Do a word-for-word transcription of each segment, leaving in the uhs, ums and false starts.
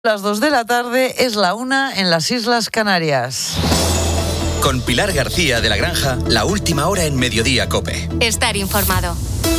Las dos de la tarde, es la una en las Islas Canarias. Con Pilar García de la Granja, la última hora en Mediodía COPE. Estar informado.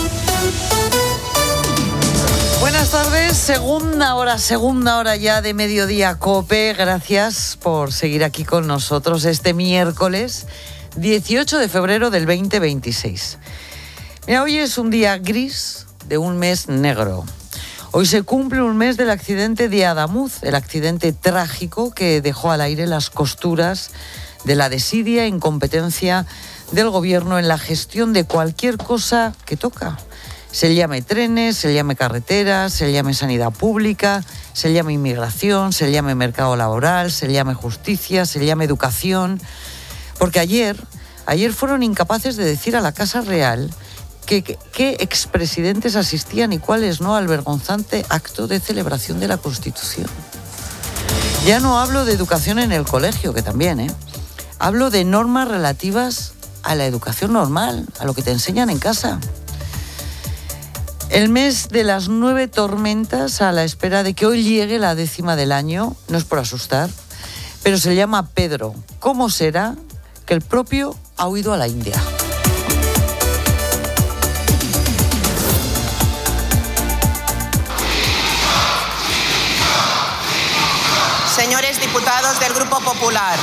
Buenas tardes, segunda hora, segunda hora ya de Mediodía COPE. Gracias por seguir aquí con nosotros este miércoles dieciocho de febrero del veinte veintiséis. Mira, hoy es un día gris de un mes negro. Hoy se cumple un mes del accidente de Adamuz, el accidente trágico que dejó al aire las costuras de la desidia e incompetencia del gobierno en la gestión de cualquier cosa que toca. Se llame trenes, se llame carreteras, se llame sanidad pública, se llame inmigración, se llame mercado laboral, se llame justicia, se llame educación. Porque ayer, ayer fueron incapaces de decir a la Casa Real qué expresidentes asistían y cuáles no al vergonzante acto de celebración de la Constitución. Ya no hablo de educación en el colegio, que también, ¿eh? Hablo de normas relativas a la educación normal, a lo que te enseñan en casa. El mes de las nueve tormentas, a la espera de que hoy llegue la décima del año, no es por asustar, pero se llama Pedro. ¿Cómo será que el propio ha huido a la India? Señores diputados del Grupo Popular,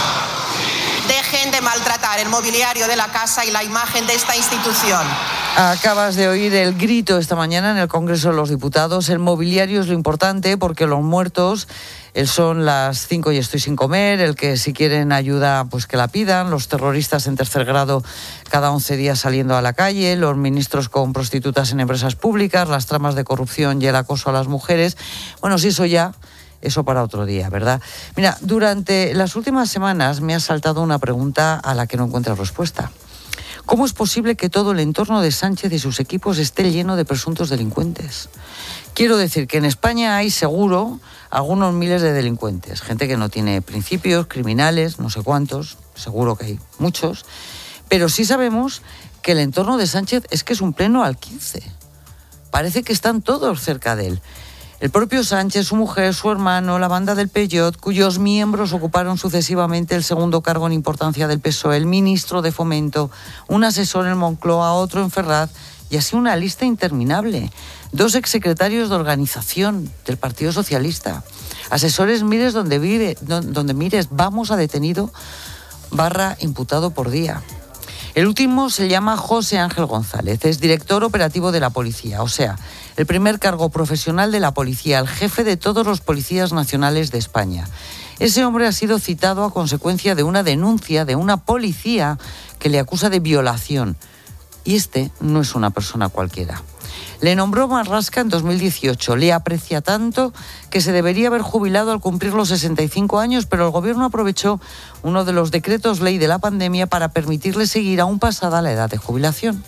dejen de maltratar el mobiliario de la casa y la imagen de esta institución. Acabas de oír el grito esta mañana en el Congreso de los Diputados. El mobiliario es lo importante porque los muertos, el son las cinco y estoy sin comer, el que si quieren ayuda pues que la pidan, los terroristas en tercer grado cada once días saliendo a la calle, los ministros con prostitutas en empresas públicas, las tramas de corrupción y el acoso a las mujeres. Bueno, si eso ya... Eso para otro día, ¿verdad? Mira, durante las últimas semanas me ha saltado una pregunta a la que no encuentro respuesta. ¿Cómo es posible que todo el entorno de Sánchez y sus equipos esté lleno de presuntos delincuentes? Quiero decir que en España hay seguro algunos miles de delincuentes, gente que no tiene principios, criminales, no sé cuántos, seguro que hay muchos, pero sí sabemos que el entorno de Sánchez es que es un pleno al quince. Parece que están todos cerca de él. El propio Sánchez, su mujer, su hermano, la banda del Peyot, cuyos miembros ocuparon sucesivamente el segundo cargo en importancia del P S O E, el ministro de Fomento, un asesor en Moncloa, otro en Ferraz, y así una lista interminable. Dos exsecretarios de organización del Partido Socialista. Asesores mires donde vive, donde mires, vamos a detenido barra imputado por día. El último se llama José Ángel González, es director operativo de la policía, o sea, el primer cargo profesional de la policía, el jefe de todos los policías nacionales de España. Ese hombre ha sido citado a consecuencia de una denuncia de una policía que le acusa de violación. Y este no es una persona cualquiera. Le nombró Marlaska en dos mil dieciocho, le aprecia tanto que se debería haber jubilado al cumplir los sesenta y cinco años, pero el gobierno aprovechó uno de los decretos ley de la pandemia para permitirle seguir aún pasada la edad de jubilación.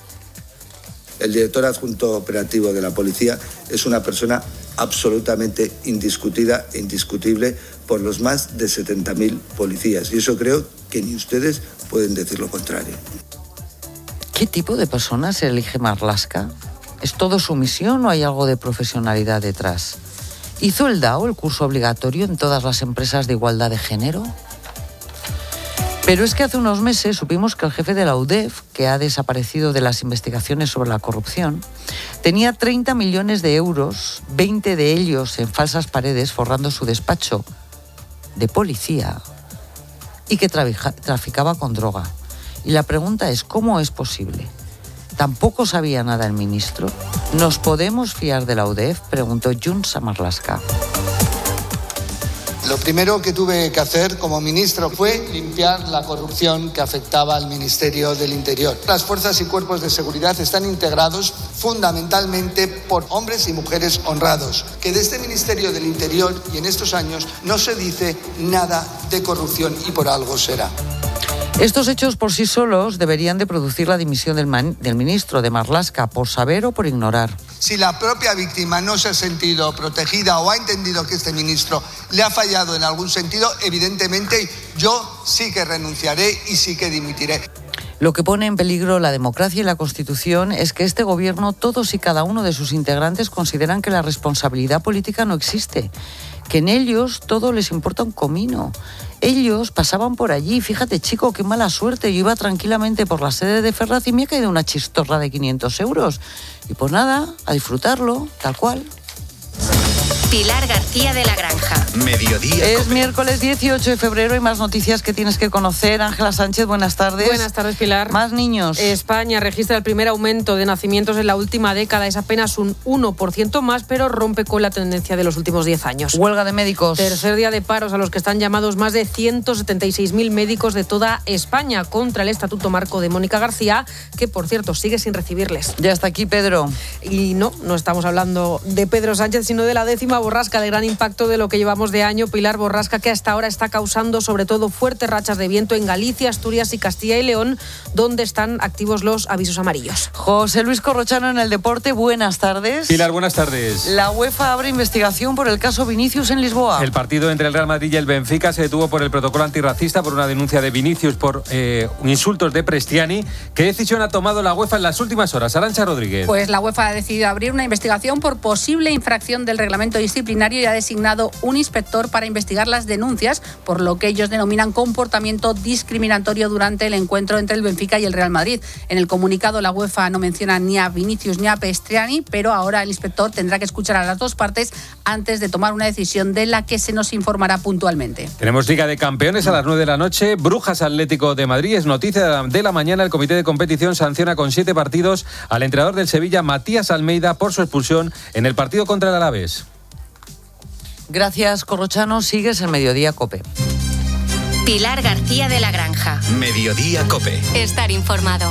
El director adjunto operativo de la policía es una persona absolutamente indiscutida e indiscutible por los más de setenta mil policías. Y eso creo que ni ustedes pueden decir lo contrario. ¿Qué tipo de persona se elige Marlaska? ¿Es todo sumisión o hay algo de profesionalidad detrás? ¿Hizo el D A O el curso obligatorio en todas las empresas de igualdad de género? Pero es que hace unos meses supimos que el jefe de la U D E F, que ha desaparecido de las investigaciones sobre la corrupción, tenía treinta millones de euros, veinte de ellos en falsas paredes, forrando su despacho de policía, y que traficaba con droga. Y la pregunta es, ¿cómo es posible? ¿Tampoco sabía nada el ministro? ¿Nos podemos fiar de la U D E F?, preguntó Junts a Marlaska. Lo primero que tuve que hacer como ministro fue limpiar la corrupción que afectaba al Ministerio del Interior. Las fuerzas y cuerpos de seguridad están integrados fundamentalmente por hombres y mujeres honrados. Que de este Ministerio del Interior y en estos años no se dice nada de corrupción y por algo será. Estos hechos por sí solos deberían de producir la dimisión del, man, del ministro de Marlaska, por saber o por ignorar. Si la propia víctima no se ha sentido protegida o ha entendido que este ministro le ha fallado en algún sentido, evidentemente yo sí que renunciaré y sí que dimitiré. Lo que pone en peligro la democracia y la Constitución es que este gobierno, todos y cada uno de sus integrantes consideran que la responsabilidad política no existe, que en ellos todo les importa un comino. Ellos pasaban por allí, fíjate chico, qué mala suerte, yo iba tranquilamente por la sede de Ferraz y me ha caído una chistorra de quinientos euros. Y pues nada, a disfrutarlo, tal cual. Pilar García de la Granja. Mediodía. Es miércoles dieciocho de febrero y más noticias que tienes que conocer. Ángela Sánchez, buenas tardes. Buenas tardes, Pilar. Más niños. España registra el primer aumento de nacimientos en la última década. Es apenas un uno por ciento más, pero rompe con la tendencia de los últimos diez años. Huelga de médicos. Tercer día de paros a los que están llamados más de ciento setenta y seis mil médicos de toda España contra el Estatuto Marco de Mónica García, que por cierto sigue sin recibirles. Ya está aquí Pedro. Y no, no estamos hablando de Pedro Sánchez, sino de la décima borrasca de gran impacto de lo que llevamos de año, Pilar, borrasca que hasta ahora está causando sobre todo fuertes rachas de viento en Galicia, Asturias y Castilla y León, donde están activos los avisos amarillos. José Luis Corrochano en el deporte, buenas tardes. Pilar, buenas tardes. La UEFA abre investigación por el caso Vinicius en Lisboa. El partido entre el Real Madrid y el Benfica se detuvo por el protocolo antirracista por una denuncia de Vinicius por eh, insultos de Prestiani. ¿Qué decisión ha tomado la UEFA en las últimas horas? Arantxa Rodríguez. Pues la UEFA ha decidido abrir una investigación por posible infracción del reglamento disciplinario y ha designado un inspector para investigar las denuncias por lo que ellos denominan comportamiento discriminatorio durante el encuentro entre el Benfica y el Real Madrid. En el comunicado la UEFA no menciona ni a Vinicius ni a Prestiani, pero ahora el inspector tendrá que escuchar a las dos partes antes de tomar una decisión de la que se nos informará puntualmente. Tenemos Liga de Campeones a las nueve de la noche. Brujas Atlético de Madrid. Es noticia de la mañana. El comité de competición sanciona con siete partidos al entrenador del Sevilla, Matías Almeida, por su expulsión en el partido contra el Alavés. Gracias, Corrochano. Sigues en Mediodía COPE. Pilar García de la Granja. Mediodía COPE. Estar informado.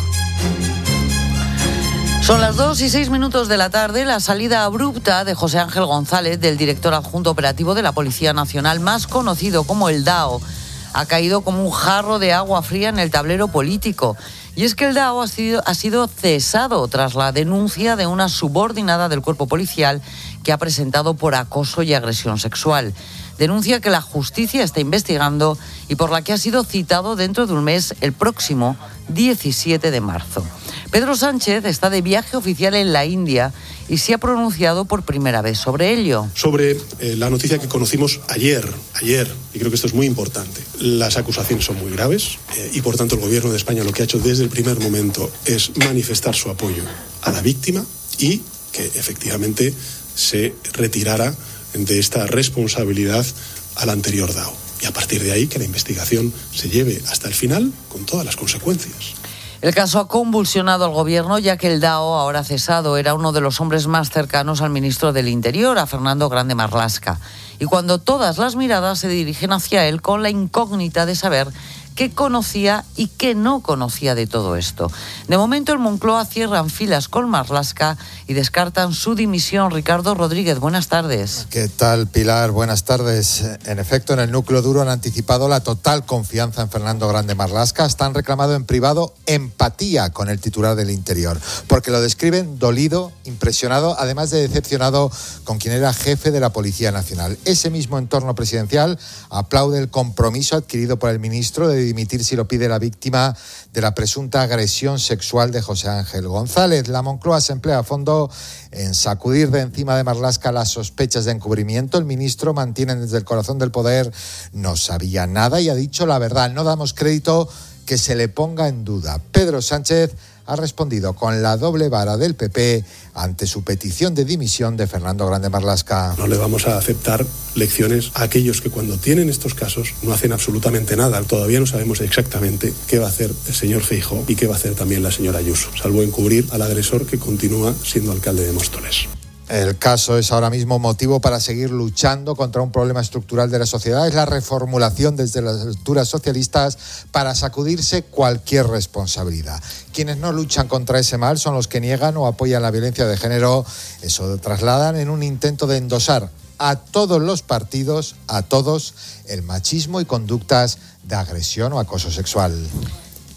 Son las dos y seis minutos de la tarde. La salida abrupta de José Ángel González, del director adjunto operativo de la Policía Nacional, más conocido como el DAO, ha caído como un jarro de agua fría en el tablero político. Y es que el DAO ha sido, ha sido cesado tras la denuncia de una subordinada del cuerpo policial que ha presentado por acoso y agresión sexual. Denuncia que la justicia está investigando y por la que ha sido citado dentro de un mes, el próximo diecisiete de marzo. Pedro Sánchez está de viaje oficial en la India y se ha pronunciado por primera vez sobre ello. Sobre eh, la noticia que conocimos ayer, ayer, y creo que esto es muy importante. Las acusaciones son muy graves eh, y por tanto el Gobierno de España lo que ha hecho desde el primer momento es manifestar su apoyo a la víctima y que efectivamente se retirara de esta responsabilidad al anterior DAO. Y a partir de ahí que la investigación se lleve hasta el final con todas las consecuencias. El caso ha convulsionado al gobierno, ya que el DAO, ahora cesado, era uno de los hombres más cercanos al ministro del Interior, a Fernando Grande Marlaska. Y cuando todas las miradas se dirigen hacia él con la incógnita de saber qué conocía y qué no conocía de todo esto. De momento, en Moncloa cierran filas con Marlaska y descartan su dimisión. Ricardo Rodríguez, buenas tardes. ¿Qué tal, Pilar? Buenas tardes. En efecto, en el núcleo duro han anticipado la total confianza en Fernando Grande Marlaska. Están reclamando en privado empatía con el titular del Interior, porque lo describen dolido, impresionado, además de decepcionado con quien era jefe de la Policía Nacional. Ese mismo entorno presidencial aplaude el compromiso adquirido por el ministro de dimitir si lo pide la víctima de la presunta agresión sexual de José Ángel González. La Moncloa se emplea a fondo en sacudir de encima de Marlaska las sospechas de encubrimiento. El ministro mantiene desde el corazón del poder, no sabía nada y ha dicho la verdad. No damos crédito que se le ponga en duda. Pedro Sánchez ha respondido con la doble vara del P P ante su petición de dimisión de Fernando Grande Marlaska. No le vamos a aceptar lecciones a aquellos que cuando tienen estos casos no hacen absolutamente nada. Todavía no sabemos exactamente qué va a hacer el señor Feijóo y qué va a hacer también la señora Ayuso, salvo encubrir al agresor que continúa siendo alcalde de Móstoles. El caso es ahora mismo motivo para seguir luchando contra un problema estructural de la sociedad. Es la reformulación desde las alturas socialistas para sacudirse cualquier responsabilidad. Quienes no luchan contra ese mal son los que niegan o apoyan la violencia de género. Eso lo trasladan en un intento de endosar a todos los partidos, a todos, el machismo y conductas de agresión o acoso sexual.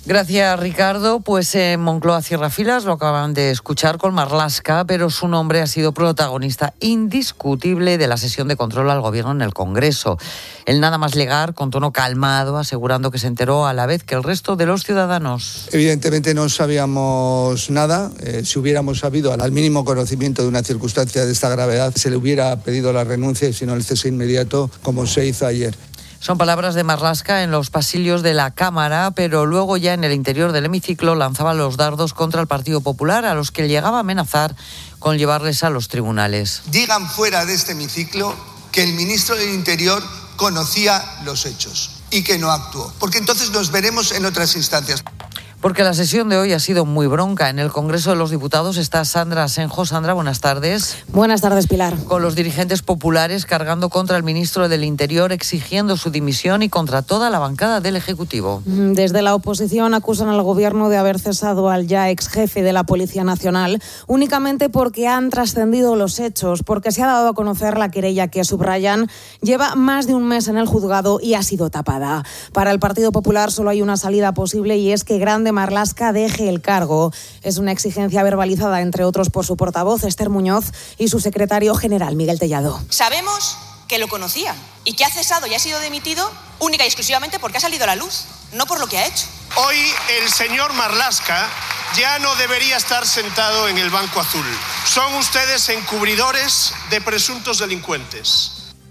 Gracias, Ricardo. Pues en Moncloa cierra filas, lo acaban de escuchar con Marlaska, pero su nombre ha sido protagonista indiscutible de la sesión de control al Gobierno en el Congreso. El nada más llegar, con tono calmado, asegurando que se enteró a la vez que el resto de los ciudadanos. Evidentemente no sabíamos nada. Eh, si hubiéramos sabido al mínimo conocimiento de una circunstancia de esta gravedad, se le hubiera pedido la renuncia y si no el cese inmediato, como se hizo ayer. Son palabras de Marlaska en los pasillos de la Cámara, pero luego ya en el interior del hemiciclo lanzaba los dardos contra el Partido Popular, a los que llegaba a amenazar con llevarles a los tribunales. Digan fuera de este hemiciclo que el ministro del Interior conocía los hechos y que no actuó, porque entonces nos veremos en otras instancias. Porque la sesión de hoy ha sido muy bronca. En el Congreso de los Diputados está Sandra Asenjo. Sandra, buenas tardes. Buenas tardes, Pilar. Con los dirigentes populares cargando contra el ministro del Interior, exigiendo su dimisión y contra toda la bancada del Ejecutivo. Desde la oposición acusan al Gobierno de haber cesado al ya ex jefe de la Policía Nacional únicamente porque han trascendido los hechos, porque se ha dado a conocer la querella que, subrayan, lleva más de un mes en el juzgado y ha sido tapada. Para el Partido Popular solo hay una salida posible y es que Grande Marlaska deje el cargo. Es una exigencia verbalizada, entre otros, por su portavoz, Esther Muñoz, y su secretario general, Miguel Tellado. Sabemos que lo conocía y que ha cesado y ha sido dimitido única y exclusivamente porque ha salido a la luz, no por lo que ha hecho. Hoy el señor Marlaska ya no debería estar sentado en el banco azul. Son ustedes encubridores de presuntos delincuentes.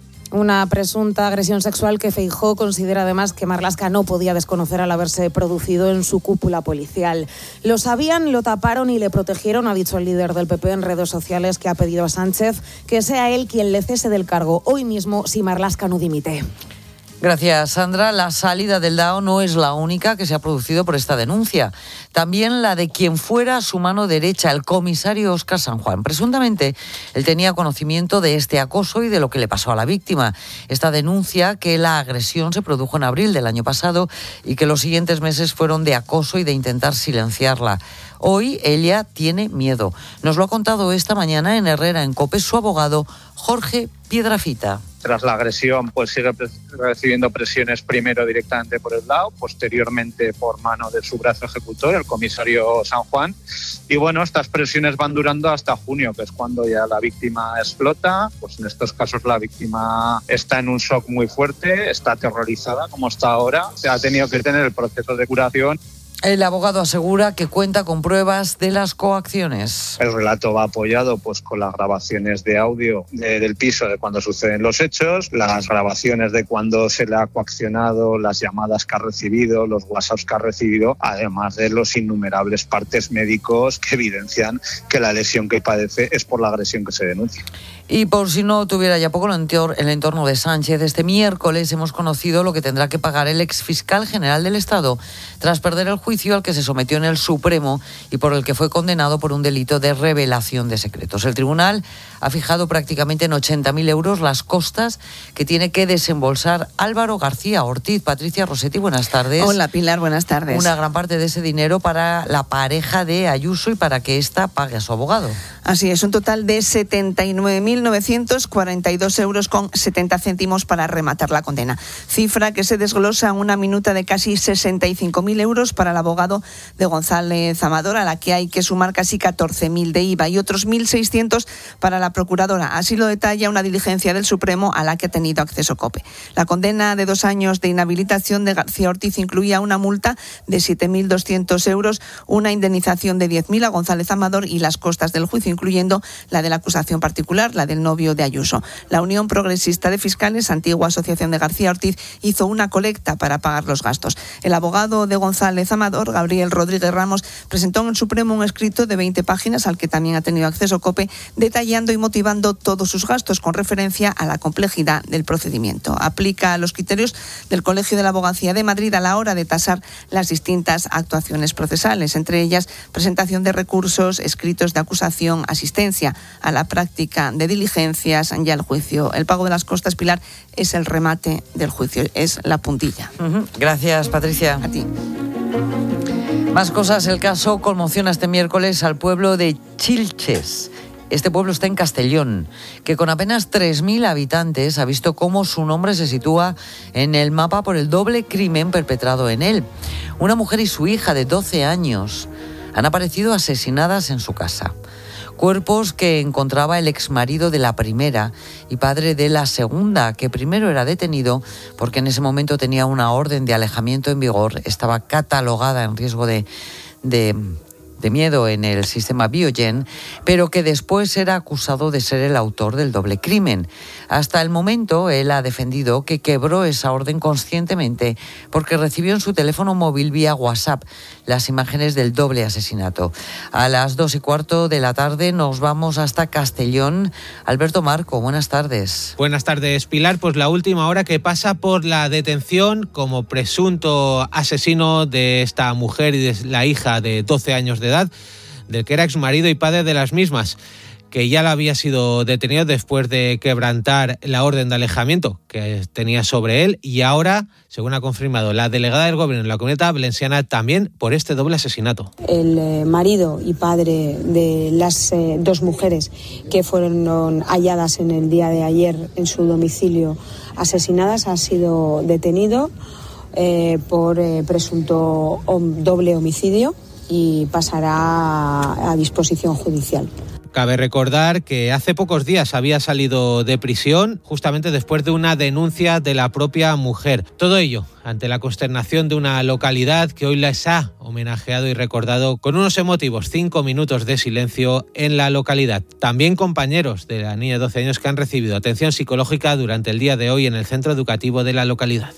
Una presunta agresión sexual que Feijóo considera además que Marlaska no podía desconocer al haberse producido en su cúpula policial. Lo sabían, lo taparon y le protegieron, ha dicho el líder del P P en redes sociales, que ha pedido a Sánchez que sea él quien le cese del cargo hoy mismo si Marlaska no dimite. Gracias, Sandra. La salida del D A O no es la única que se ha producido por esta denuncia. También la de quien fuera su mano derecha, el comisario Óscar San Juan. Presuntamente, él tenía conocimiento de este acoso y de lo que le pasó a la víctima. Esta denuncia que la agresión se produjo en abril del año pasado y que los siguientes meses fueron de acoso y de intentar silenciarla. Hoy ella tiene miedo. Nos lo ha contado esta mañana en Herrera en COPE su abogado Jorge Piedrafita. Tras la agresión, pues sigue recibiendo presiones primero directamente por el D A O, posteriormente por mano de su brazo ejecutor, el comisario San Juan. Y bueno, estas presiones van durando hasta junio, que es cuando ya la víctima explota. Pues en estos casos la víctima está en un shock muy fuerte, está aterrorizada como está ahora. Se ha tenido que tener el proceso de curación. El abogado asegura que cuenta con pruebas de las coacciones. El relato va apoyado pues con las grabaciones de audio de, del piso de cuando suceden los hechos, las grabaciones de cuando se le ha coaccionado, las llamadas que ha recibido, los WhatsApps que ha recibido, además de los innumerables partes médicos que evidencian que la lesión que padece es por la agresión que se denuncia. Y por si no tuviera ya poco el entorno de Sánchez, este miércoles hemos conocido lo que tendrá que pagar el exfiscal general del Estado tras perder el juicio al que se sometió en el Supremo y por el que fue condenado por un delito de revelación de secretos. El tribunal ha fijado prácticamente en ochenta mil euros las costas que tiene que desembolsar Álvaro García Ortiz. Patricia Rossetti, buenas tardes. Hola, Pilar, buenas tardes. Una gran parte de ese dinero para la pareja de Ayuso y para que ésta pague a su abogado. Así es, un total de setenta y nueve mil novecientos cuarenta y dos euros con setenta céntimos para rematar la condena. Cifra que se desglosa en una minuta de casi sesenta y cinco mil euros para el abogado de González Amador, a la que hay que sumar casi catorce mil de I V A y otros mil seiscientos para la procuradora. Así lo detalla una diligencia del Supremo a la que ha tenido acceso COPE. La condena de dos años de inhabilitación de García Ortiz incluía una multa de siete mil doscientos euros, una indemnización de diez mil a González Amador y las costas del juicio, incluyendo la de la acusación particular, la del novio de Ayuso. La Unión Progresista de Fiscales, antigua asociación de García Ortiz, hizo una colecta para pagar los gastos. El abogado de González Amador, Gabriel Rodríguez Ramos, presentó en el Supremo un escrito de veinte páginas al que también ha tenido acceso COPE, detallando y motivando todos sus gastos con referencia a la complejidad del procedimiento. Aplica los criterios del Colegio de la Abogacía de Madrid a la hora de tasar las distintas actuaciones procesales, entre ellas presentación de recursos, escritos de acusación, asistencia a la práctica de diligencias y al juicio. El pago de las costas, Pilar, es el remate del juicio, es la puntilla. Uh-huh. Gracias, Patricia. A ti. Más cosas. El caso conmociona este miércoles al pueblo de Chilches, Este pueblo está en Castellón, que con apenas tres mil habitantes ha visto cómo su nombre se sitúa en el mapa por el doble crimen perpetrado en él. Una mujer y su hija de doce años han aparecido asesinadas en su casa. Cuerpos que encontraba el exmarido de la primera y padre de la segunda, que primero era detenido porque en ese momento tenía una orden de alejamiento en vigor, estaba catalogada en riesgo de, de, de miedo en el sistema Biogen, pero que después era acusado de ser el autor del doble crimen. Hasta el momento, él ha defendido que quebró esa orden conscientemente porque recibió en su teléfono móvil vía WhatsApp las imágenes del doble asesinato. A las dos y cuarto de la tarde nos vamos hasta Castellón. Alberto Marco, buenas tardes. Buenas tardes, Pilar. Pues la última hora que pasa por la detención como presunto asesino de esta mujer y de la hija de doce años de edad, del que era exmarido y padre de las mismas, que ya la había sido detenido después de quebrantar la orden de alejamiento que tenía sobre él, y ahora, según ha confirmado la delegada del Gobierno en la Comunidad Valenciana, también por este doble asesinato. El eh, marido y padre de las eh, dos mujeres que fueron halladas en el día de ayer en su domicilio asesinadas ha sido detenido eh, por eh, presunto hom- doble homicidio y pasará a, a disposición judicial. Cabe recordar que hace pocos días había salido de prisión justamente después de una denuncia de la propia mujer. Todo ello ante la consternación de una localidad que hoy les ha homenajeado y recordado con unos emotivos cinco minutos de silencio en la localidad. También compañeros de la niña de doce años que han recibido atención psicológica durante el día de hoy en el centro educativo de la localidad.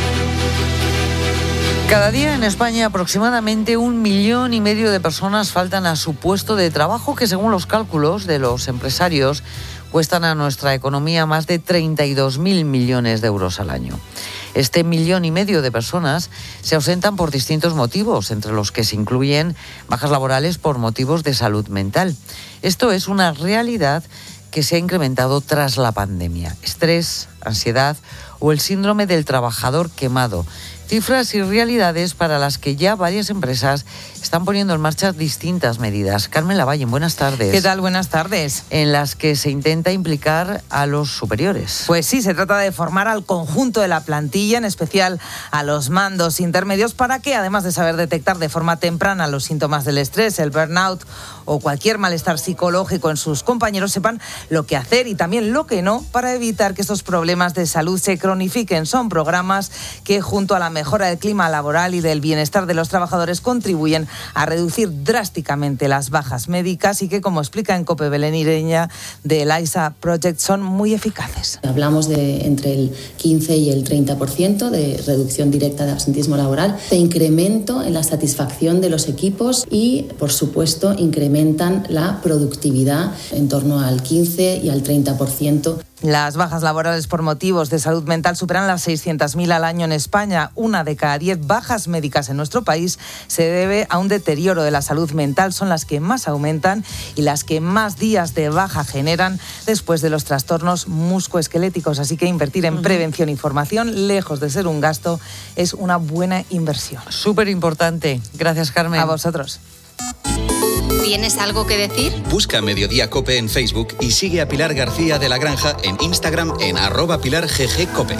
Cada día en España aproximadamente un millón y medio de personas faltan a su puesto de trabajo, que según los cálculos de los empresarios cuestan a nuestra economía más de treinta y dos mil millones de euros al año. Este millón y medio de personas se ausentan por distintos motivos, entre los que se incluyen bajas laborales por motivos de salud mental. Esto es una realidad que se ha incrementado tras la pandemia. Estrés, ansiedad o el síndrome del trabajador quemado. Cifras y realidades para las que ya varias empresas están poniendo en marcha distintas medidas. Carmen Lavalle, buenas tardes. ¿Qué tal? Buenas tardes. En las que se intenta implicar a los superiores. Pues sí, se trata de formar al conjunto de la plantilla, en especial a los mandos intermedios, para que, además de saber detectar de forma temprana los síntomas del estrés, el burnout o cualquier malestar psicológico en sus compañeros, sepan lo que hacer y también lo que no para evitar que estos problemas de salud se cronifiquen. Son programas que, junto a la mejora del clima laboral y del bienestar de los trabajadores, contribuyen a reducir drásticamente las bajas médicas y que, como explica en COPE Belén Ireña de Liza Project, son muy eficaces. Hablamos de entre el quince y el treinta por ciento de reducción directa de absentismo laboral, de incremento en la satisfacción de los equipos y, por supuesto, incrementan la productividad en torno al quince y al treinta por ciento. Las bajas laborales por motivos de salud mental superan las seiscientas mil al año en España. Una de cada diez bajas médicas en nuestro país se debe a un deterioro de la salud mental. Son las que más aumentan y las que más días de baja generan después de los trastornos musculoesqueléticos. Así que invertir en prevención y formación, lejos de ser un gasto, es una buena inversión. Súper importante. Gracias, Carmen. A vosotros. ¿Tienes algo que decir? Busca Mediodía Cope en Facebook y sigue a Pilar García de la Granja en Instagram en arroba Pilar G G Cope.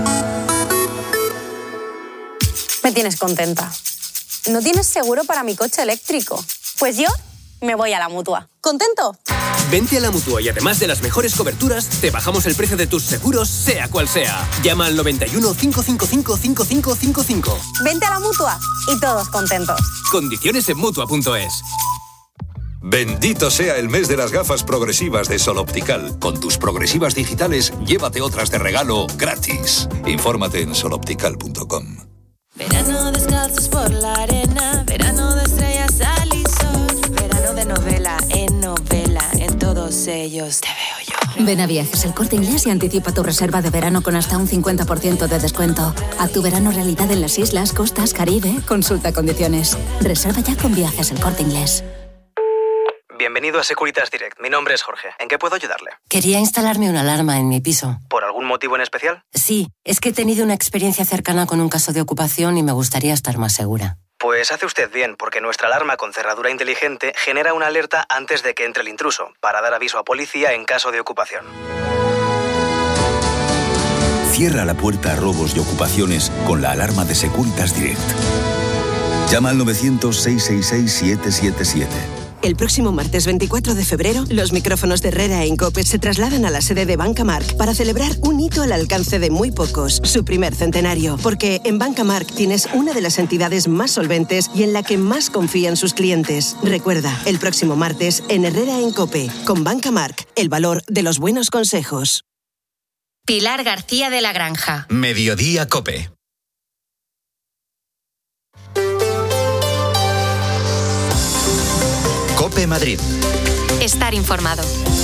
Me tienes contenta. ¿No tienes seguro para mi coche eléctrico? Pues yo me voy a la Mutua. ¿Contento? Vente a la Mutua y además de las mejores coberturas, te bajamos el precio de tus seguros, sea cual sea. Llama al noventa y uno, cinco cinco cinco, cinco cinco cinco cinco. Vente a la Mutua y todos contentos. Condiciones en Mutua punto es. Bendito sea el mes de las gafas progresivas de Sol Optical. Con tus progresivas digitales, llévate otras de regalo gratis. Infórmate en sol optical punto com. Verano descalzos por la arena, verano de estrellas al y sol, verano de novela en novela, en todos ellos te veo yo. Ven a Viajes El Corte Inglés y anticipa tu reserva de verano con hasta un cincuenta por ciento de descuento. Haz tu verano realidad en las islas, costas, Caribe. Consulta condiciones. Reserva ya con Viajes El Corte Inglés. Bienvenido a Securitas Direct. Mi nombre es Jorge. ¿En qué puedo ayudarle? Quería instalarme una alarma en mi piso. ¿Por algún motivo en especial? Sí, es que he tenido una experiencia cercana con un caso de ocupación y me gustaría estar más segura. Pues hace usted bien, porque nuestra alarma con cerradura inteligente genera una alerta antes de que entre el intruso, para dar aviso a policía en caso de ocupación. Cierra la puerta a robos y ocupaciones con la alarma de Securitas Direct. Llama al novecientos, seiscientos sesenta y seis, siete siete siete. El próximo martes veinticuatro de febrero, los micrófonos de Herrera en COPE se trasladan a la sede de Banca Marc para celebrar un hito al alcance de muy pocos, su primer centenario. Porque en Banca Marc tienes una de las entidades más solventes y en la que más confían sus clientes. Recuerda, el próximo martes en Herrera en COPE, con Banca Marc, el valor de los buenos consejos. Pilar García de la Granja. Mediodía COPE. COPE Madrid. Estar informado.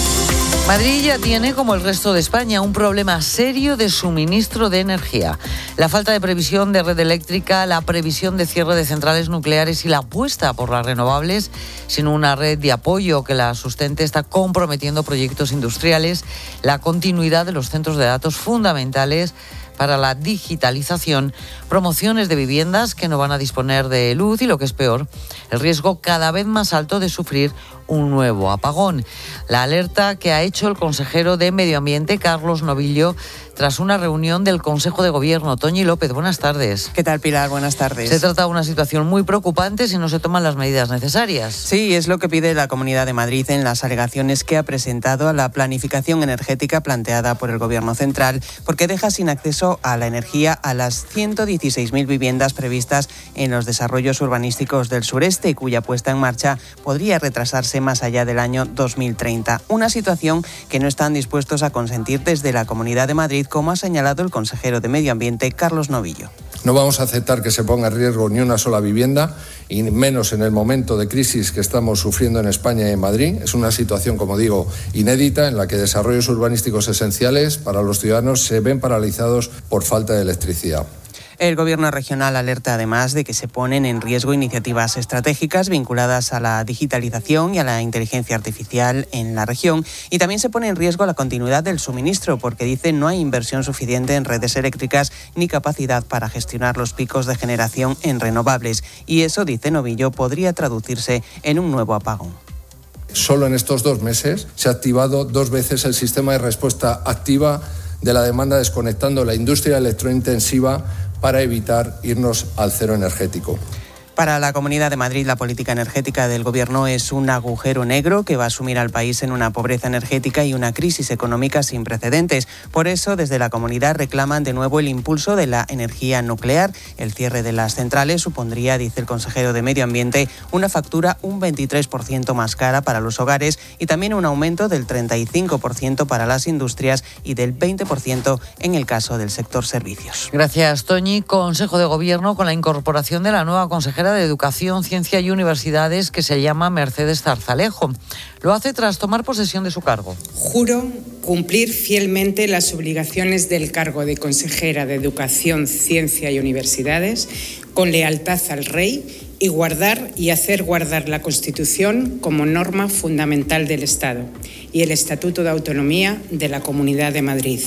Madrid ya tiene, como el resto de España, un problema serio de suministro de energía. La falta de previsión de red eléctrica, la previsión de cierre de centrales nucleares y la apuesta por las renovables, sin una red de apoyo que la sustente, está comprometiendo proyectos industriales, la continuidad de los centros de datos fundamentales para la digitalización, promociones de viviendas que no van a disponer de luz y, lo que es peor, el riesgo cada vez más alto de sufrir un nuevo apagón. La alerta que ha hecho el consejero de Medio Ambiente, Carlos Novillo, tras una reunión del Consejo de Gobierno. Toñi López, buenas tardes. ¿Qué tal, Pilar? Buenas tardes. Se trata de una situación muy preocupante si no se toman las medidas necesarias. Sí, es lo que pide la Comunidad de Madrid en las alegaciones que ha presentado a la planificación energética planteada por el Gobierno central, porque deja sin acceso a la energía a las ciento dieciséis mil viviendas previstas en los desarrollos urbanísticos del sureste, cuya puesta en marcha podría retrasarse más allá del año dos mil treinta. Una situación que no están dispuestos a consentir desde la Comunidad de Madrid, como ha señalado el consejero de Medio Ambiente, Carlos Novillo. No vamos a aceptar que se ponga en riesgo ni una sola vivienda, y menos en el momento de crisis que estamos sufriendo en España y en Madrid. Es una situación, como digo, inédita, en la que desarrollos urbanísticos esenciales para los ciudadanos se ven paralizados por falta de electricidad. El Gobierno regional alerta además de que se ponen en riesgo iniciativas estratégicas vinculadas a la digitalización y a la inteligencia artificial en la región, y también se pone en riesgo la continuidad del suministro, porque dicen no hay inversión suficiente en redes eléctricas ni capacidad para gestionar los picos de generación en renovables, y eso, dice Novillo, podría traducirse en un nuevo apagón. Solo en estos dos meses se ha activado dos veces el sistema de respuesta activa de la demanda, desconectando la industria electrointensiva para evitar irnos al cero energético. Para la Comunidad de Madrid, la política energética del Gobierno es un agujero negro que va a sumir al país en una pobreza energética y una crisis económica sin precedentes. Por eso, desde la comunidad reclaman de nuevo el impulso de la energía nuclear. El cierre de las centrales supondría, dice el consejero de Medio Ambiente, una factura un veintitrés por ciento más cara para los hogares y también un aumento del treinta y cinco por ciento para las industrias y del veinte por ciento en el caso del sector servicios. Gracias, Toñi. Consejo de Gobierno con la incorporación de la nueva consejera de Educación, Ciencia y Universidades, que se llama Mercedes Zarzalejo. Lo hace tras tomar posesión de su cargo. Juro cumplir fielmente las obligaciones del cargo de consejera de Educación, Ciencia y Universidades con lealtad al Rey y guardar y hacer guardar la Constitución como norma fundamental del Estado y el Estatuto de Autonomía de la Comunidad de Madrid,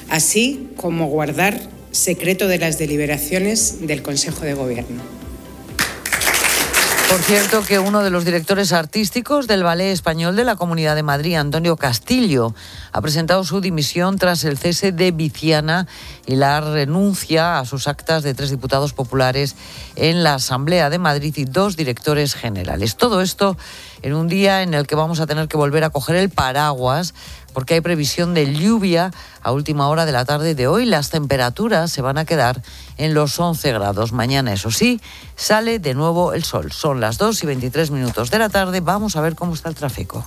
así como guardar secreto de las deliberaciones del Consejo de Gobierno. Por cierto, que uno de los directores artísticos del Ballet Español de la Comunidad de Madrid, Antonio Castillo, ha presentado su dimisión tras el cese de Viciana y la renuncia a sus actas de tres diputados populares en la Asamblea de Madrid y dos directores generales. Todo esto en un día en el que vamos a tener que volver a coger el paraguas, porque hay previsión de lluvia a última hora de la tarde de hoy. Las temperaturas se van a quedar en los once grados. Mañana, eso sí, sale de nuevo el sol. Son las dos y veintitrés minutos de la tarde. Vamos a ver cómo está el tráfico.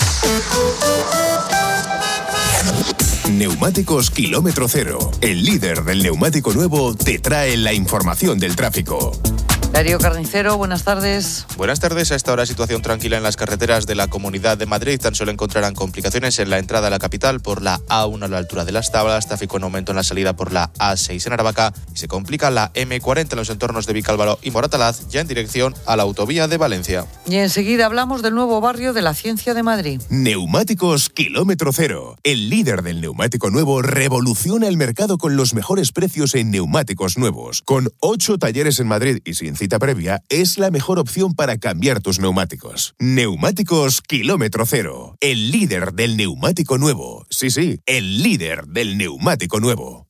Neumáticos Kilómetro Cero, el líder del neumático nuevo, te trae la información del tráfico. Darío Carnicero, buenas tardes. Buenas tardes. A esta hora situación tranquila en las carreteras de la Comunidad de Madrid. Tan solo encontrarán complicaciones en la entrada a la capital por la A uno a la altura de Las Tablas, tráfico en aumento en la salida por la A seis en Aravaca y se complica la eme cuarenta en los entornos de Vicálvaro y Moratalaz, ya en dirección a la autovía de Valencia. Y enseguida hablamos del nuevo barrio de la Ciencia de Madrid. Neumáticos Kilómetro Cero, el líder del neumático nuevo, revoluciona el mercado con los mejores precios en neumáticos nuevos. Con ocho talleres en Madrid y sin cita previa, es la mejor opción para cambiar tus neumáticos. Neumáticos Kilómetro Cero, el líder del neumático nuevo. Sí, sí, el líder del neumático nuevo.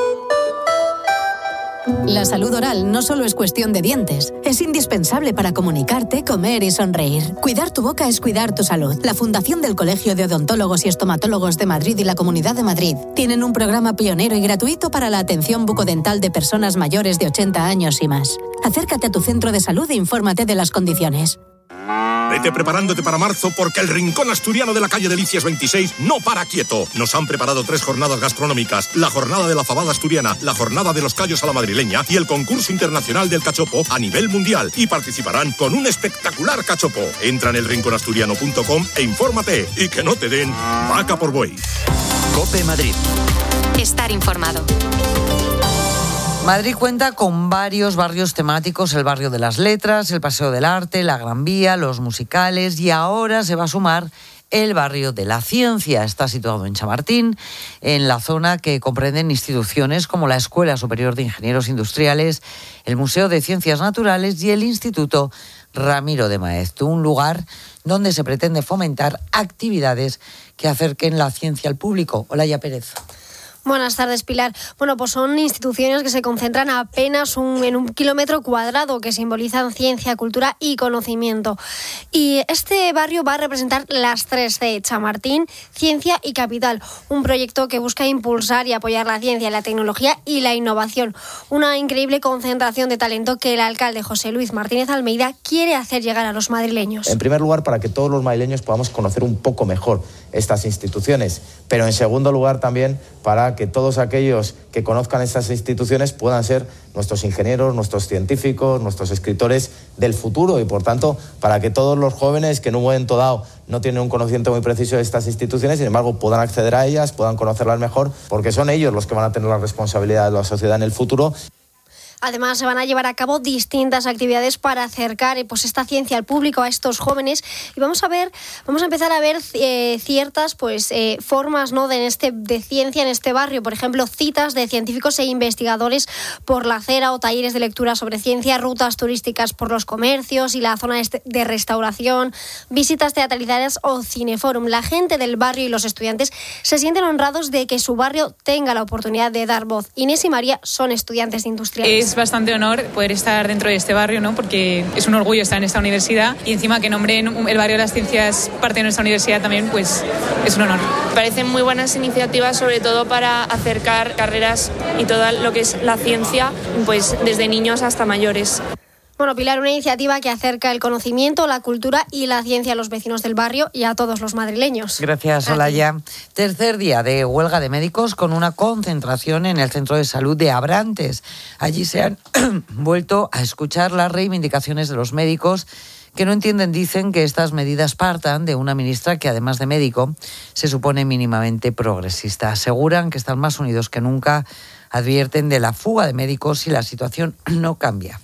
La salud oral no solo es cuestión de dientes, es indispensable para comunicarte, comer y sonreír. Cuidar tu boca es cuidar tu salud. La Fundación del Colegio de Odontólogos y Estomatólogos de Madrid y la Comunidad de Madrid tienen un programa pionero y gratuito para la atención bucodental de personas mayores de ochenta años y más. Acércate a tu centro de salud e infórmate de las condiciones. Vete preparándote para marzo porque el Rincón Asturiano de la calle Delicias veintiséis no para quieto. Nos han preparado tres jornadas gastronómicas, la jornada de la fabada asturiana, la jornada de los callos a la madrileña y el concurso internacional del cachopo a nivel mundial. Y participarán con un espectacular cachopo. Entra en el rincón asturiano punto com e infórmate y que no te den vaca por buey. COPE Madrid. Estar informado. Madrid cuenta con varios barrios temáticos, el barrio de las letras, el Paseo del Arte, la Gran Vía, los musicales y ahora se va a sumar el barrio de la ciencia. Está situado en Chamartín, en la zona que comprenden instituciones como la Escuela Superior de Ingenieros Industriales, el Museo de Ciencias Naturales y el Instituto Ramiro de Maeztu, un lugar donde se pretende fomentar actividades que acerquen la ciencia al público. Olaya Pérez. Buenas tardes, Pilar. Bueno, pues son instituciones que se concentran apenas un, en un kilómetro cuadrado, que simbolizan ciencia, cultura y conocimiento. Y este barrio va a representar las tres C, Chamartín, Ciencia y Capital, un proyecto que busca impulsar y apoyar la ciencia, la tecnología y la innovación. Una increíble concentración de talento que el alcalde José Luis Martínez Almeida quiere hacer llegar a los madrileños. En primer lugar, para que todos los madrileños podamos conocer un poco mejor estas instituciones, pero en segundo lugar también para que todos aquellos que conozcan estas instituciones puedan ser nuestros ingenieros, nuestros científicos, nuestros escritores del futuro y, por tanto, para que todos los jóvenes que en un momento dado no tienen un conocimiento muy preciso de estas instituciones, sin embargo, puedan acceder a ellas, puedan conocerlas mejor, porque son ellos los que van a tener la responsabilidad de la sociedad en el futuro. Además, se van a llevar a cabo distintas actividades para acercar pues, esta ciencia al público, a estos jóvenes. Y vamos a ver, vamos a empezar a ver eh, ciertas pues, eh, formas ¿no? de, este, de ciencia en este barrio. Por ejemplo, citas de científicos e investigadores por la acera o talleres de lectura sobre ciencia, rutas turísticas por los comercios y la zona de restauración, visitas teatralizadas o cineforum. La gente del barrio y los estudiantes se sienten honrados de que su barrio tenga la oportunidad de dar voz. Inés y María son estudiantes de industriales. Es bastante honor poder estar dentro de este barrio, ¿no? Porque es un orgullo estar en esta universidad y encima que nombren el barrio de las ciencias parte de nuestra universidad también, pues es un honor. Parecen muy buenas iniciativas, sobre todo para acercar carreras y todo lo que es la ciencia, pues desde niños hasta mayores. Bueno, Pilar, una iniciativa que acerca el conocimiento, la cultura y la ciencia a los vecinos del barrio y a todos los madrileños. Gracias, Olaya. Tercer día de huelga de médicos con una concentración en el Centro de Salud de Abrantes. Allí se han vuelto a escuchar las reivindicaciones de los médicos que no entienden, dicen, que estas medidas partan de una ministra que, además de médico, se supone mínimamente progresista. Aseguran que están más unidos que nunca, advierten de la fuga de médicos si la situación no cambia.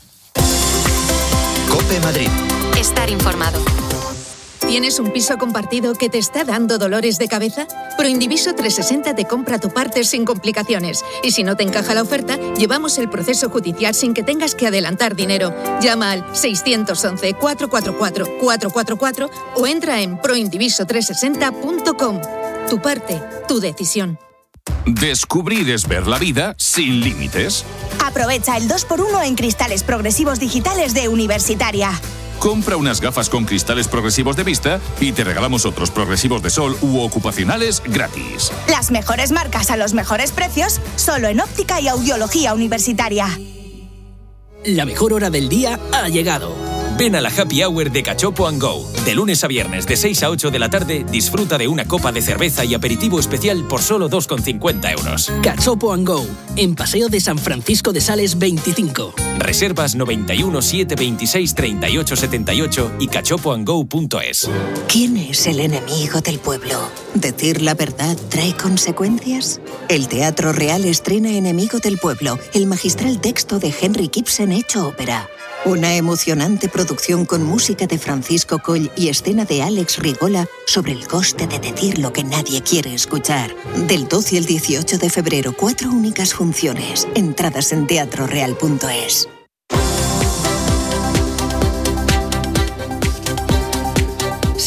COPE Madrid. Estar informado. ¿Tienes un piso compartido que te está dando dolores de cabeza? Proindiviso trescientos sesenta te compra tu parte sin complicaciones. Y si no te encaja la oferta, llevamos el proceso judicial sin que tengas que adelantar dinero. Llama al seiscientos once, cuatrocientos cuarenta y cuatro, cuatrocientos cuarenta y cuatro o entra en proindiviso trescientos sesenta punto com. Tu parte, tu decisión. Descubrir es ver la vida sin límites. Aprovecha el dos por uno en cristales progresivos digitales de Universitaria. Compra unas gafas con cristales progresivos de vista y te regalamos otros progresivos de sol u ocupacionales gratis. Las mejores marcas a los mejores precios, solo en óptica y audiología Universitaria. La mejor hora del día ha llegado. Ven a la Happy Hour de Cachopo and Go. De lunes a viernes, de seis a ocho de la tarde, disfruta de una copa de cerveza y aperitivo especial por solo dos con cincuenta euros. Cachopo and Go, en Paseo de San Francisco de Sales veinticinco. Reservas noventa y uno, siete veintiséis, treinta y ocho setenta y ocho y cachopo and go punto es. ¿Quién es el enemigo del pueblo? ¿Decir la verdad trae consecuencias? El Teatro Real estrena Enemigo del Pueblo, el magistral texto de Henrik Ibsen hecho ópera. Una emocionante producción con música de Francisco Coll y escena de Alex Rigola sobre el coste de decir lo que nadie quiere escuchar. Del doce al dieciocho de febrero, cuatro únicas funciones. Entradas en teatro real punto es.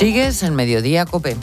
Sigues en Mediodía COPE.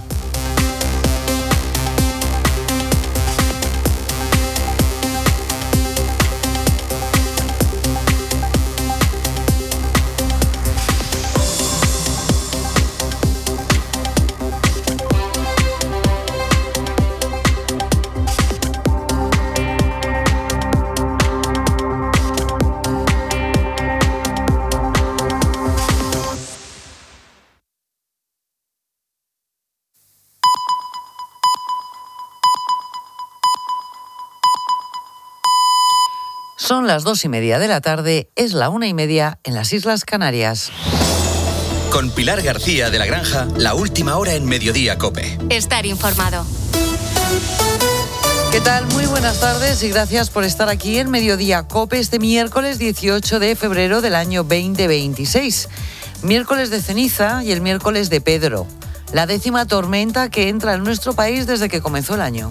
Son las dos y media de la tarde, es la una y media en las Islas Canarias. Con Pilar García de la Granja, la última hora en Mediodía COPE. Estar informado. ¿Qué tal? Muy buenas tardes y gracias por estar aquí en Mediodía COPE este miércoles dieciocho de febrero del año veinte veintiséis. Miércoles de ceniza y el miércoles de Pedro. La décima tormenta que entra en nuestro país desde que comenzó el año.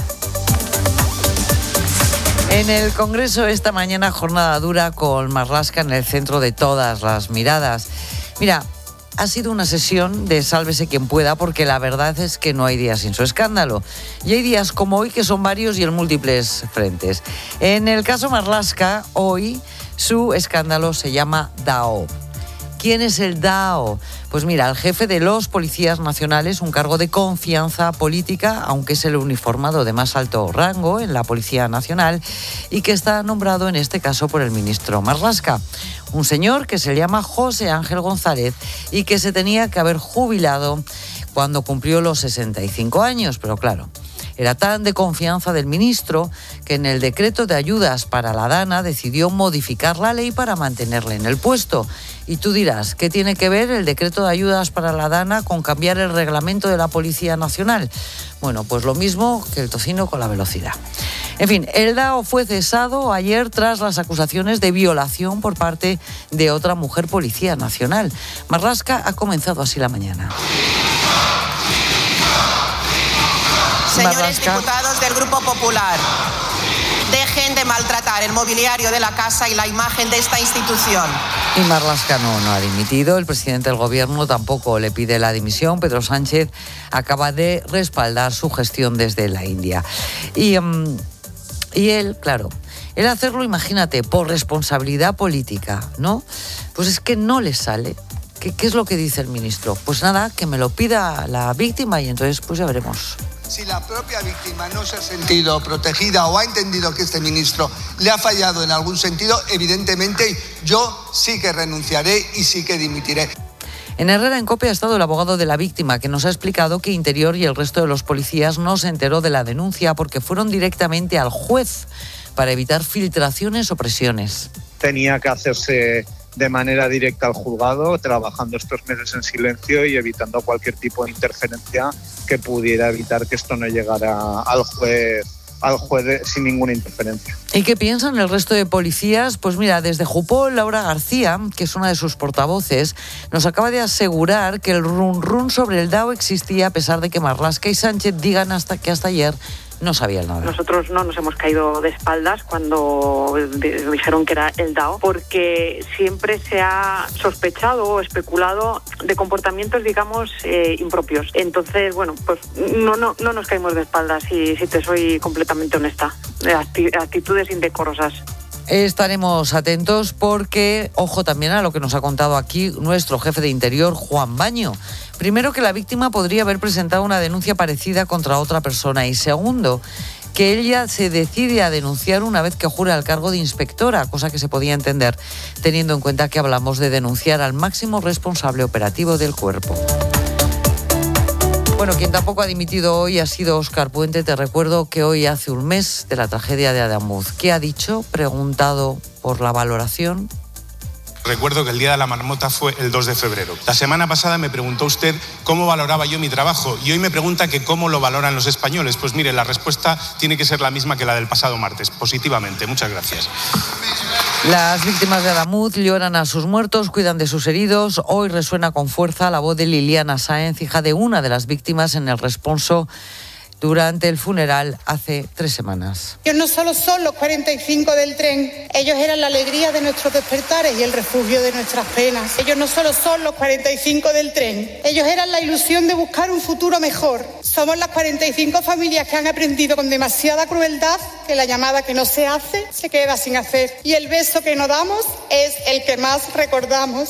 En el Congreso esta mañana jornada dura con Marlaska en el centro de todas las miradas. Mira, ha sido una sesión de sálvese quien pueda porque la verdad es que no hay días sin su escándalo. Y hay días como hoy que son varios y en múltiples frentes. En el caso Marlaska, hoy su escándalo se llama DAO. ¿Quién es el DAO? Pues mira, el jefe de los policías nacionales, un cargo de confianza política, aunque es el uniformado de más alto rango en la Policía Nacional y que está nombrado en este caso por el ministro Marlaska. Un señor que se llama José Ángel González y que se tenía que haber jubilado cuando cumplió los sesenta y cinco años, pero claro, era tan de confianza del ministro que en el decreto de ayudas para la Dana decidió modificar la ley para mantenerle en el puesto. Y tú dirás, ¿qué tiene que ver el decreto de ayudas para la Dana con cambiar el reglamento de la Policía Nacional? Bueno, pues lo mismo que el tocino con la velocidad. En fin, el DAO fue cesado ayer tras las acusaciones de violación por parte de otra mujer policía nacional. Marlaska ha comenzado así la mañana. Señores Marlaska. diputados del Grupo Popular, dejen de maltratar el mobiliario de la casa y la imagen de esta institución. Y Marlaska no, no ha dimitido, el presidente del gobierno tampoco le pide la dimisión. Pedro Sánchez acaba de respaldar su gestión desde la India. Y, um, y él, claro, él hacerlo, imagínate, por responsabilidad política, ¿no? Pues es que no le sale. ¿Qué, qué es lo que dice el ministro? Pues nada, que me lo pida la víctima y entonces pues ya veremos. Si la propia víctima no se ha sentido protegida o ha entendido que este ministro le ha fallado en algún sentido, evidentemente yo sí que renunciaré y sí que dimitiré. En Herrera en COPE ha estado el abogado de la víctima, que nos ha explicado que Interior y el resto de los policías no se enteró de la denuncia porque fueron directamente al juez para evitar filtraciones o presiones. Tenía que hacerse de manera directa al juzgado, trabajando estos meses en silencio y evitando cualquier tipo de interferencia que pudiera evitar que esto no llegara al juez, al juez sin ninguna interferencia. ¿Y qué piensan el resto de policías? Pues mira, desde Jupol, Laura García, que es una de sus portavoces, nos acaba de asegurar que el run run sobre el DAO existía a pesar de que Marlaska y Sánchez digan hasta que hasta ayer no sabían nada. Nosotros no nos hemos caído de espaldas cuando dijeron que era el DAO, porque siempre se ha sospechado o especulado de comportamientos, digamos, eh, impropios. Entonces, bueno, pues no, no, no nos caímos de espaldas, si, si te soy completamente honesta. Actitudes indecorosas. Estaremos atentos porque, ojo también a lo que nos ha contado aquí nuestro jefe de Interior, Juan Baño. Primero, que la víctima podría haber presentado una denuncia parecida contra otra persona. Y segundo, que ella se decide a denunciar una vez que jura el cargo de inspectora, cosa que se podía entender teniendo en cuenta que hablamos de denunciar al máximo responsable operativo del cuerpo. Bueno, quien tampoco ha dimitido hoy ha sido Óscar Puente. Te recuerdo que hoy hace un mes de la tragedia de Adamuz. ¿Qué ha dicho? Preguntado por la valoración. Recuerdo que el día de la marmota fue el dos de febrero. La semana pasada me preguntó usted cómo valoraba yo mi trabajo y hoy me pregunta que cómo lo valoran los españoles. Pues mire, la respuesta tiene que ser la misma que la del pasado martes, positivamente. Muchas gracias. Las víctimas de Adamuz lloran a sus muertos, cuidan de sus heridos. Hoy resuena con fuerza la voz de Liliana Sáenz, hija de una de las víctimas, en el responso durante el funeral hace tres semanas. Ellos no solo son los cuarenta y cinco del tren, ellos eran la alegría de nuestros despertares y el refugio de nuestras penas. Ellos no solo son los cuarenta y cinco del tren, ellos eran la ilusión de buscar un futuro mejor. Somos las cuarenta y cinco familias que han aprendido con demasiada crueldad que la llamada que no se hace se queda sin hacer y el beso que no damos es el que más recordamos.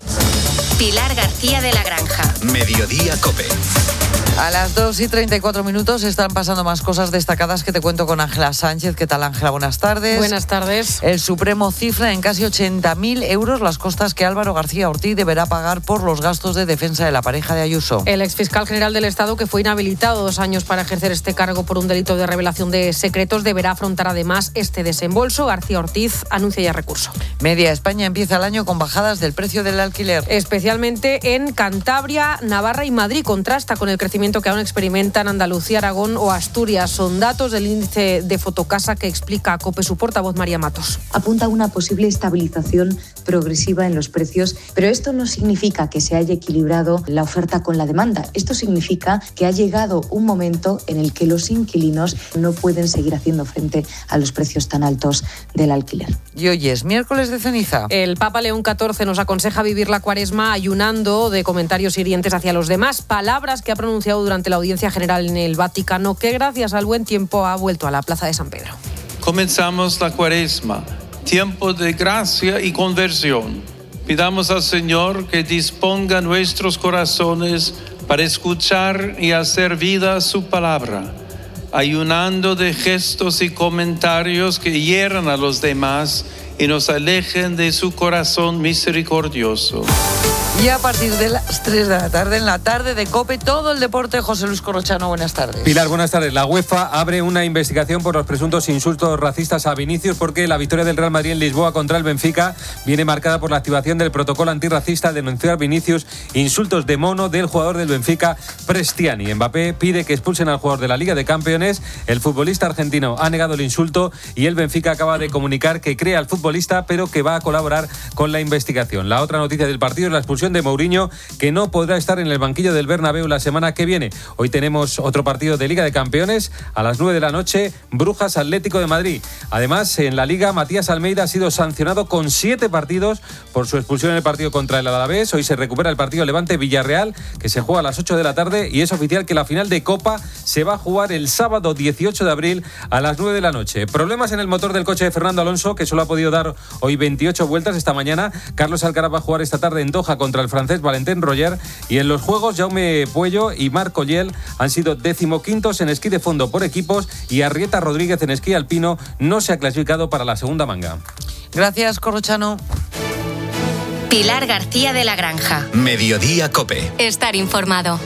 Pilar García de la Granja. Mediodía COPE. A las dos y treinta y cuatro minutos están pasando más cosas destacadas que te cuento con Ángela Sánchez. ¿Qué tal, Ángela? Buenas tardes. Buenas tardes. El Supremo cifra en casi ochenta mil euros las costas que Álvaro García Ortiz deberá pagar por los gastos de defensa de la pareja de Ayuso. El exfiscal general del Estado, que fue inhabilitado dos años para ejercer este cargo por un delito de revelación de secretos, deberá afrontar además este desembolso. García Ortiz anuncia ya recurso. Media España empieza el año con bajadas del precio del alquiler. Especialmente en Cantabria, Navarra y Madrid. Contrasta con el crecimiento que aún experimentan Andalucía, Aragón o Asturias. Son datos del índice de Fotocasa que explica a COPE su portavoz María Matos. Apunta a una posible estabilización progresiva en los precios, pero esto no significa que se haya equilibrado la oferta con la demanda. Esto significa que ha llegado un momento en el que los inquilinos no pueden seguir haciendo frente a los precios tan altos del alquiler. Y hoy es miércoles de ceniza. El Papa León catorce nos aconseja vivir la Cuaresma ayunando de comentarios hirientes hacia los demás, palabras que ha pronunciado durante la audiencia general en el Vaticano, que gracias al buen tiempo ha vuelto a la Plaza de San Pedro. Comenzamos la Cuaresma, tiempo de gracia y conversión. Pidamos al Señor que disponga nuestros corazones para escuchar y hacer vida su palabra, ayunando de gestos y comentarios que hieran a los demás y nos alejen de su corazón misericordioso. Y a partir de las tres de la tarde, en la tarde de COPE, todo el deporte. José Luis Corrochano, buenas tardes. Pilar, buenas tardes. La UEFA abre una investigación por los presuntos insultos racistas a Vinicius, porque la victoria del Real Madrid en Lisboa contra el Benfica viene marcada por la activación del protocolo antirracista al denunciar Vinicius insultos de mono del jugador del Benfica, Prestiani. Mbappé pide que expulsen al jugador de la Liga de Campeones. El futbolista argentino ha negado el insulto y el Benfica acaba de comunicar que cree al futbolista, pero que va a colaborar con la investigación. La otra noticia del partido es la expulsión de Mourinho, que no podrá estar en el banquillo del Bernabéu la semana que viene. Hoy tenemos otro partido de Liga de Campeones a las nueve de la noche, Brujas Atlético de Madrid. Además, en la Liga, Matías Almeida ha sido sancionado con siete partidos por su expulsión en el partido contra el Alavés. Hoy se recupera el partido Levante-Villarreal, que se juega a las ocho de la tarde, y es oficial que la final de Copa se va a jugar el sábado dieciocho de abril a las nueve de la noche. Problemas en el motor del coche de Fernando Alonso, que solo ha podido dar hoy veintiocho vueltas esta mañana. Carlos Alcaraz va a jugar esta tarde en Doha contra el francés Valentin Roger, y en los Juegos Jaume Puello y Marc Ogiel han sido decimoquintos en esquí de fondo por equipos, y Arrieta Rodríguez en esquí alpino no se ha clasificado para la segunda manga. Gracias, Corrochano. Pilar García de la Granja. Mediodía COPE. Estar informado.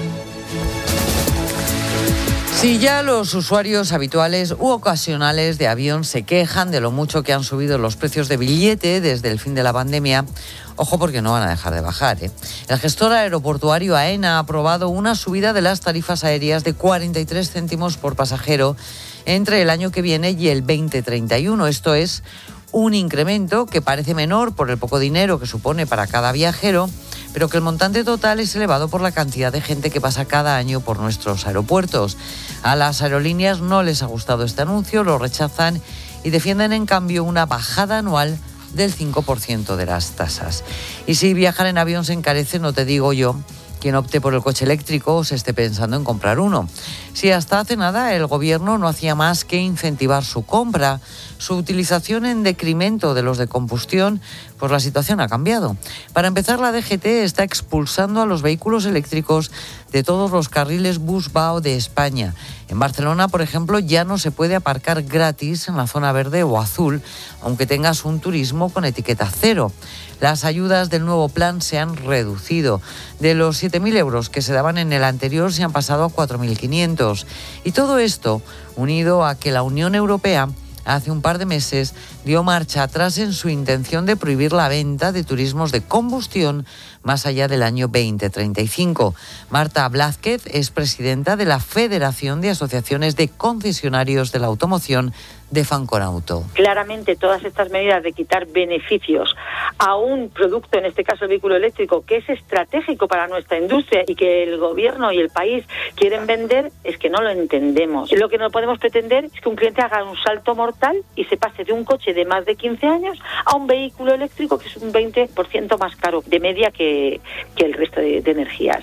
Si ya los usuarios habituales u ocasionales de avión se quejan de lo mucho que han subido los precios de billete desde el fin de la pandemia, ojo, porque no van a dejar de bajar, ¿eh? El gestor aeroportuario AENA ha aprobado una subida de las tarifas aéreas de cuarenta y tres céntimos por pasajero entre el año que viene y el veinte treinta y uno. Esto es un incremento que parece menor por el poco dinero que supone para cada viajero, pero que el montante total es elevado por la cantidad de gente que pasa cada año por nuestros aeropuertos. A las aerolíneas no les ha gustado este anuncio, lo rechazan y defienden en cambio una bajada anual del cinco por ciento de las tasas. Y si viajar en avión se encarece, no te digo yo quien opte por el coche eléctrico o se esté pensando en comprar uno. Si hasta hace nada el gobierno no hacía más que incentivar su compra, su utilización en decremento de los de combustión, pues la situación ha cambiado. Para empezar, la D G T está expulsando a los vehículos eléctricos de todos los carriles bus-vao de España. En Barcelona, por ejemplo, ya no se puede aparcar gratis en la zona verde o azul, aunque tengas un turismo con etiqueta cero. Las ayudas del nuevo plan se han reducido. De los siete mil euros que se daban en el anterior, se han pasado a cuatro mil quinientos. Y todo esto unido a que la Unión Europea hace un par de meses dio marcha atrás en su intención de prohibir la venta de turismos de combustión más allá del año veinte treinta y cinco. Marta Blázquez es presidenta de la Federación de Asociaciones de Concesionarios de la Automoción de Fanconauto. Claramente todas estas medidas de quitar beneficios a un producto, en este caso el vehículo eléctrico, que es estratégico para nuestra industria y que el gobierno y el país quieren vender, es que no lo entendemos. Lo que no podemos pretender es que un cliente haga un salto mortal y se pase de un coche de más de quince años a un vehículo eléctrico que es un veinte por ciento más caro de media que, que el resto de, de energías.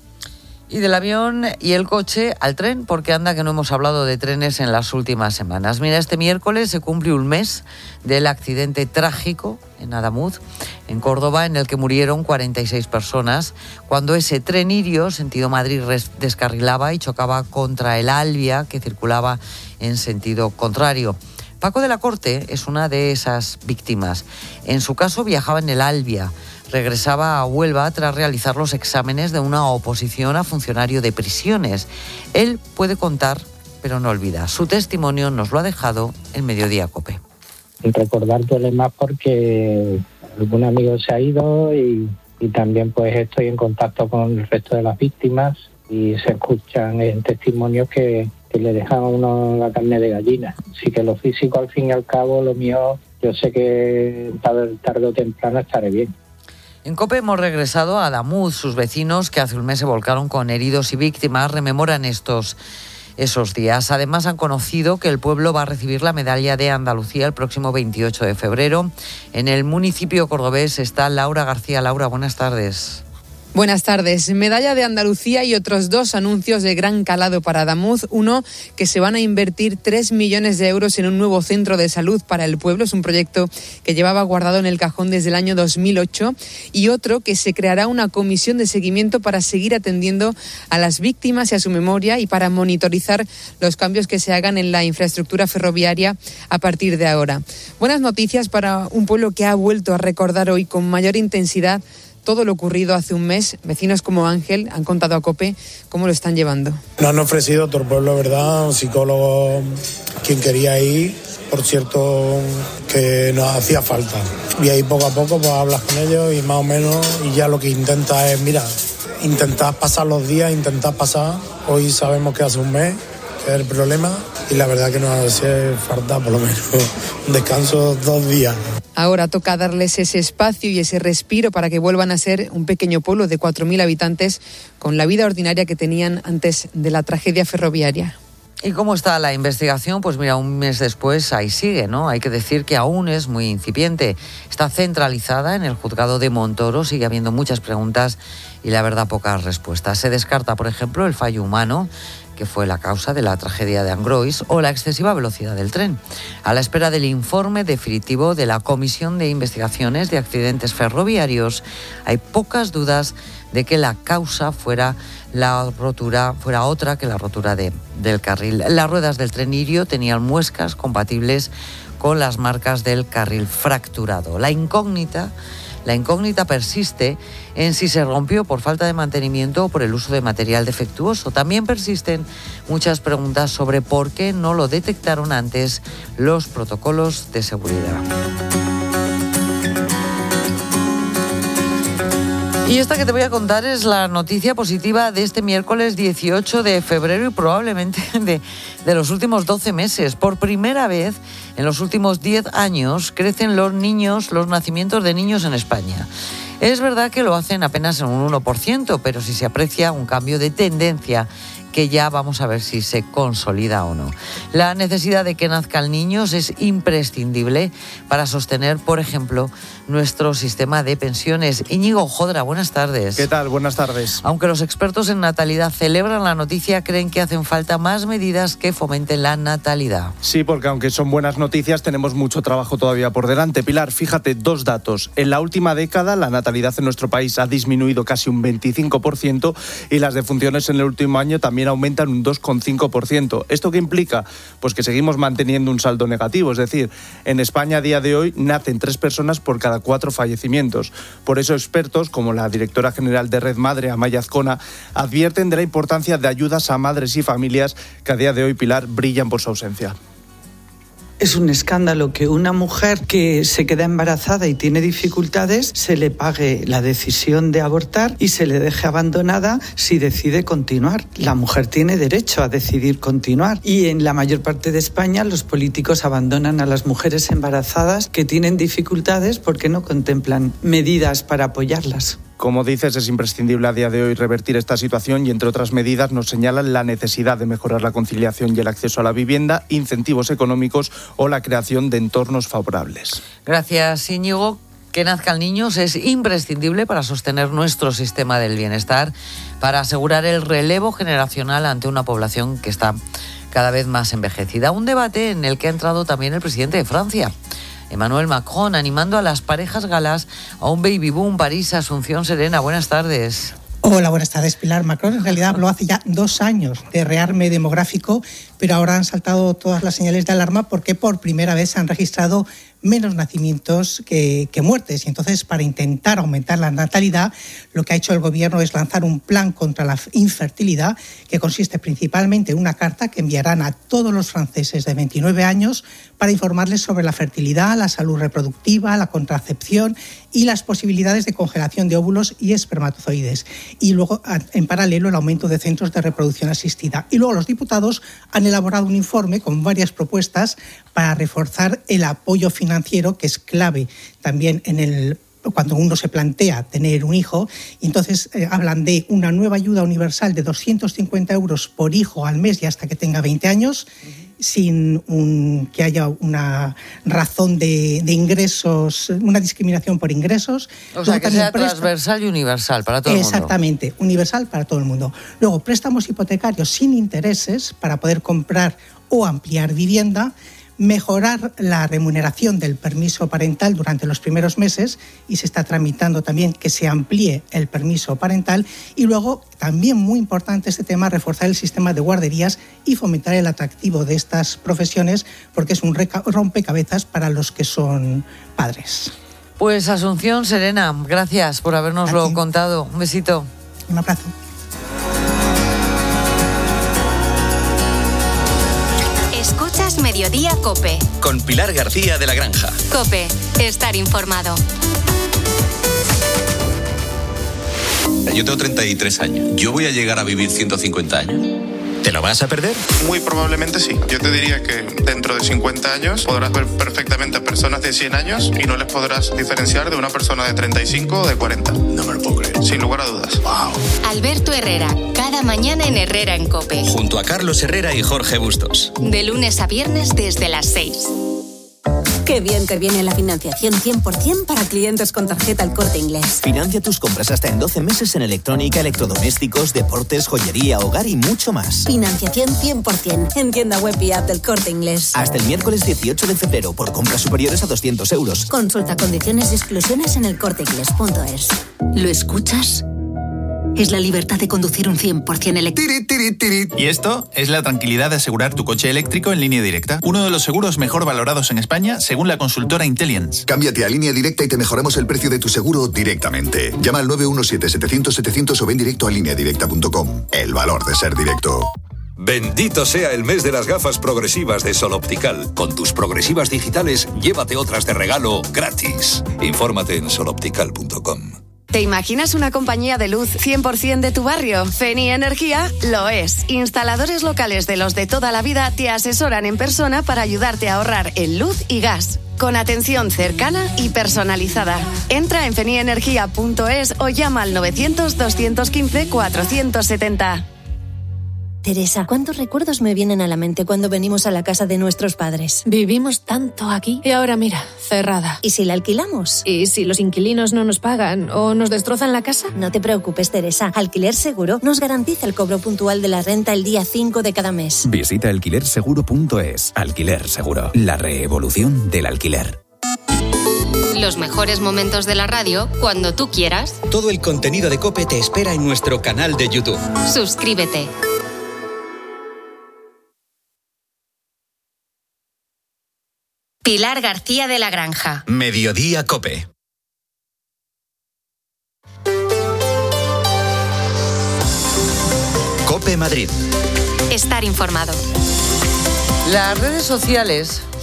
Y del avión y el coche al tren, porque anda que no hemos hablado de trenes en las últimas semanas. Mira, este miércoles se cumple un mes del accidente trágico en Adamuz, en Córdoba, en el que murieron cuarenta y seis personas, cuando ese tren Irio, sentido Madrid, descarrilaba y chocaba contra el Albia, que circulaba en sentido contrario. Paco de la Corte es una de esas víctimas. En su caso viajaba en el Albia. Regresaba a Huelva tras realizar los exámenes de una oposición a funcionario de prisiones. Él puede contar, pero no olvida. Su testimonio nos lo ha dejado en Mediodía COPE. Recordar duele más porque algún amigo se ha ido y, y también pues estoy en contacto con el resto de las víctimas y se escuchan en testimonios que, que le dejan a uno la carne de gallina. Así que lo físico, al fin y al cabo, lo mío, yo sé que tarde, tarde o temprano estaré bien. En COPE hemos regresado a Adamuz. Sus vecinos, que hace un mes se volcaron con heridos y víctimas, rememoran estos esos días. Además, han conocido que el pueblo va a recibir la medalla de Andalucía el próximo veintiocho de febrero. En el municipio cordobés está Laura García. Laura, buenas tardes. Buenas tardes. Medalla de Andalucía y otros dos anuncios de gran calado para Adamuz. Uno, que se van a invertir tres millones de euros en un nuevo centro de salud para el pueblo. Es un proyecto que llevaba guardado en el cajón desde el año dos mil ocho. Y otro, que se creará una comisión de seguimiento para seguir atendiendo a las víctimas y a su memoria y para monitorizar los cambios que se hagan en la infraestructura ferroviaria a partir de ahora. Buenas noticias para un pueblo que ha vuelto a recordar hoy con mayor intensidad todo lo ocurrido hace un mes. Vecinos como Ángel han contado a COPE cómo lo están llevando. Nos han ofrecido todo el pueblo, ¿verdad? Un psicólogo, quien quería ir, por cierto, que nos hacía falta. Y ahí poco a poco pues hablas con ellos y más o menos, y ya lo que intenta es, mira, intentar pasar los días, intentar pasar. Hoy sabemos que hace un mes, que es el problema, y la verdad que nos hace falta por lo menos un descanso dos días. Ahora toca darles ese espacio y ese respiro para que vuelvan a ser un pequeño pueblo de cuatro mil habitantes con la vida ordinaria que tenían antes de la tragedia ferroviaria. ¿Y cómo está la investigación? Pues mira, un mes después ahí sigue, ¿no? Hay que decir que aún es muy incipiente. Está centralizada en el juzgado de Montoro, sigue habiendo muchas preguntas y la verdad pocas respuestas. Se descarta, por ejemplo, el fallo humano, que fue la causa de la tragedia de Angrois, o la excesiva velocidad del tren. A la espera del informe definitivo de la Comisión de Investigaciones de Accidentes Ferroviarios, hay pocas dudas de que la causa fuera la rotura, fuera otra que la rotura de, del carril. Las ruedas del tren Irio tenían muescas compatibles con las marcas del carril fracturado. La incógnita La incógnita persiste en si se rompió por falta de mantenimiento o por el uso de material defectuoso. También persisten muchas preguntas sobre por qué no lo detectaron antes los protocolos de seguridad. Y esta que te voy a contar es la noticia positiva de este miércoles dieciocho de febrero y probablemente de, de los últimos doce meses. Por primera vez en los últimos diez años crecen los niños, los nacimientos de niños en España. Es verdad que lo hacen apenas en un uno por ciento, pero sí se aprecia un cambio de tendencia que ya vamos a ver si se consolida o no. La necesidad de que nazcan niños es imprescindible para sostener, por ejemplo, nuestro sistema de pensiones. Íñigo Jodra, buenas tardes. ¿Qué tal? Buenas tardes. Aunque los expertos en natalidad celebran la noticia, creen que hacen falta más medidas que fomenten la natalidad. Sí, porque aunque son buenas noticias, tenemos mucho trabajo todavía por delante. Pilar, fíjate, dos datos. En la última década, la natalidad en nuestro país ha disminuido casi un veinticinco por ciento y las defunciones en el último año también aumentan un dos coma cinco por ciento. ¿Esto qué implica? Pues que seguimos manteniendo un saldo negativo, es decir, en España a día de hoy nacen tres personas por cada cuatro fallecimientos. Por eso expertos, como la directora general de Red Madre, Amaya Azcona, advierten de la importancia de ayudas a madres y familias que a día de hoy, Pilar, brillan por su ausencia. Es un escándalo que una mujer que se queda embarazada y tiene dificultades se le pague la decisión de abortar y se le deje abandonada si decide continuar. La mujer tiene derecho a decidir continuar y en la mayor parte de España los políticos abandonan a las mujeres embarazadas que tienen dificultades porque no contemplan medidas para apoyarlas. Como dices, es imprescindible a día de hoy revertir esta situación y, entre otras medidas, nos señalan la necesidad de mejorar la conciliación y el acceso a la vivienda, incentivos económicos o la creación de entornos favorables. Gracias, Íñigo. Que nazcan niños es imprescindible para sostener nuestro sistema del bienestar, para asegurar el relevo generacional ante una población que está cada vez más envejecida. Un debate en el que ha entrado también el presidente de Francia, Emmanuel Macron, animando a las parejas galas a un baby boom. París, Asunción Serena, buenas tardes. Hola, buenas tardes, Pilar. Macron en realidad habló hace ya dos años de rearme demográfico, pero ahora han saltado todas las señales de alarma porque por primera vez se han registrado menos nacimientos que, que muertes. Y entonces, para intentar aumentar la natalidad, lo que ha hecho el gobierno es lanzar un plan contra la infertilidad que consiste principalmente en una carta que enviarán a todos los franceses de veintinueve años para informarles sobre la fertilidad, la salud reproductiva, la contracepción y las posibilidades de congelación de óvulos y espermatozoides. Y luego, en paralelo, el aumento de centros de reproducción asistida. Y luego los diputados han elaborado un informe con varias propuestas para reforzar el apoyo financiero, que es clave también en el cuando uno se plantea tener un hijo. Y entonces eh, hablan de una nueva ayuda universal de doscientos cincuenta euros por hijo al mes y hasta que tenga veinte años, uh-huh. sin un, que haya una razón de, de ingresos, una discriminación por ingresos. O sea, que sea transversal y universal para todo el mundo. Exactamente, universal para todo el mundo. Luego, préstamos hipotecarios sin intereses para poder comprar o ampliar vivienda, mejorar la remuneración del permiso parental durante los primeros meses, y se está tramitando también que se amplíe el permiso parental, y luego, también muy importante este tema, reforzar el sistema de guarderías y fomentar el atractivo de estas profesiones, porque es un rompecabezas para los que son padres. Pues Asunción Serena, gracias por habernoslo contado. Un besito. Un abrazo. Escuchas Mediodía COPE. Con Pilar García de la Granja. COPE, estar informado. Yo tengo treinta y tres años. ¿Yo voy a llegar a vivir ciento cincuenta años? ¿Te lo vas a perder? Muy probablemente sí. Yo te diría que dentro de cincuenta años podrás ver perfectamente a personas de cien años y no les podrás diferenciar de una persona de treinta y cinco o de cuarenta. No me lo puedo creer. Sin lugar a dudas. Wow. Alberto Herrera, cada mañana en Herrera en COPE. Junto a Carlos Herrera y Jorge Bustos. De lunes a viernes desde las seis. Qué bien te viene la financiación cien por ciento para clientes con tarjeta El Corte Inglés. Financia tus compras hasta en doce meses en electrónica, electrodomésticos, deportes, joyería, hogar y mucho más. Financiación cien por ciento en tienda web y app del Corte Inglés. Hasta el miércoles dieciocho de febrero por compras superiores a doscientos euros. Consulta condiciones y exclusiones en el corte inglés punto es. ¿Lo escuchas? Es la libertad de conducir un cien por ciento eléctrico. Y esto es la tranquilidad de asegurar tu coche eléctrico en Línea Directa. Uno de los seguros mejor valorados en España, según la consultora Intelliance. Cámbiate a Línea Directa y te mejoramos el precio de tu seguro directamente. Llama al nueve uno siete, setecientos, setecientos o ven directo a línea directa punto com. El valor de ser directo. Bendito sea el mes de las gafas progresivas de Sol Optical. Con tus progresivas digitales, llévate otras de regalo gratis. Infórmate en sol optical punto com. ¿Te imaginas una compañía de luz cien por ciento de tu barrio? Feni Energía lo es. Instaladores locales de los de toda la vida te asesoran en persona para ayudarte a ahorrar en luz y gas, con atención cercana y personalizada. Entra en feni energía punto es o llama al novecientos, doscientos quince, cuatrocientos setenta. Teresa, ¿cuántos recuerdos me vienen a la mente cuando venimos a la casa de nuestros padres? Vivimos tanto aquí y ahora mira, cerrada. ¿Y si la alquilamos? ¿Y si los inquilinos no nos pagan o nos destrozan la casa? No te preocupes, Teresa. Alquiler Seguro nos garantiza el cobro puntual de la renta el día cinco de cada mes. Visita alquiler seguro punto es. Alquiler Seguro, la revolución del alquiler. Los mejores momentos de la radio cuando tú quieras. Todo el contenido de COPE te espera en nuestro canal de YouTube. Suscríbete. Pilar García de la Granja. Mediodía COPE. COPE Madrid. Estar informado. Las redes sociales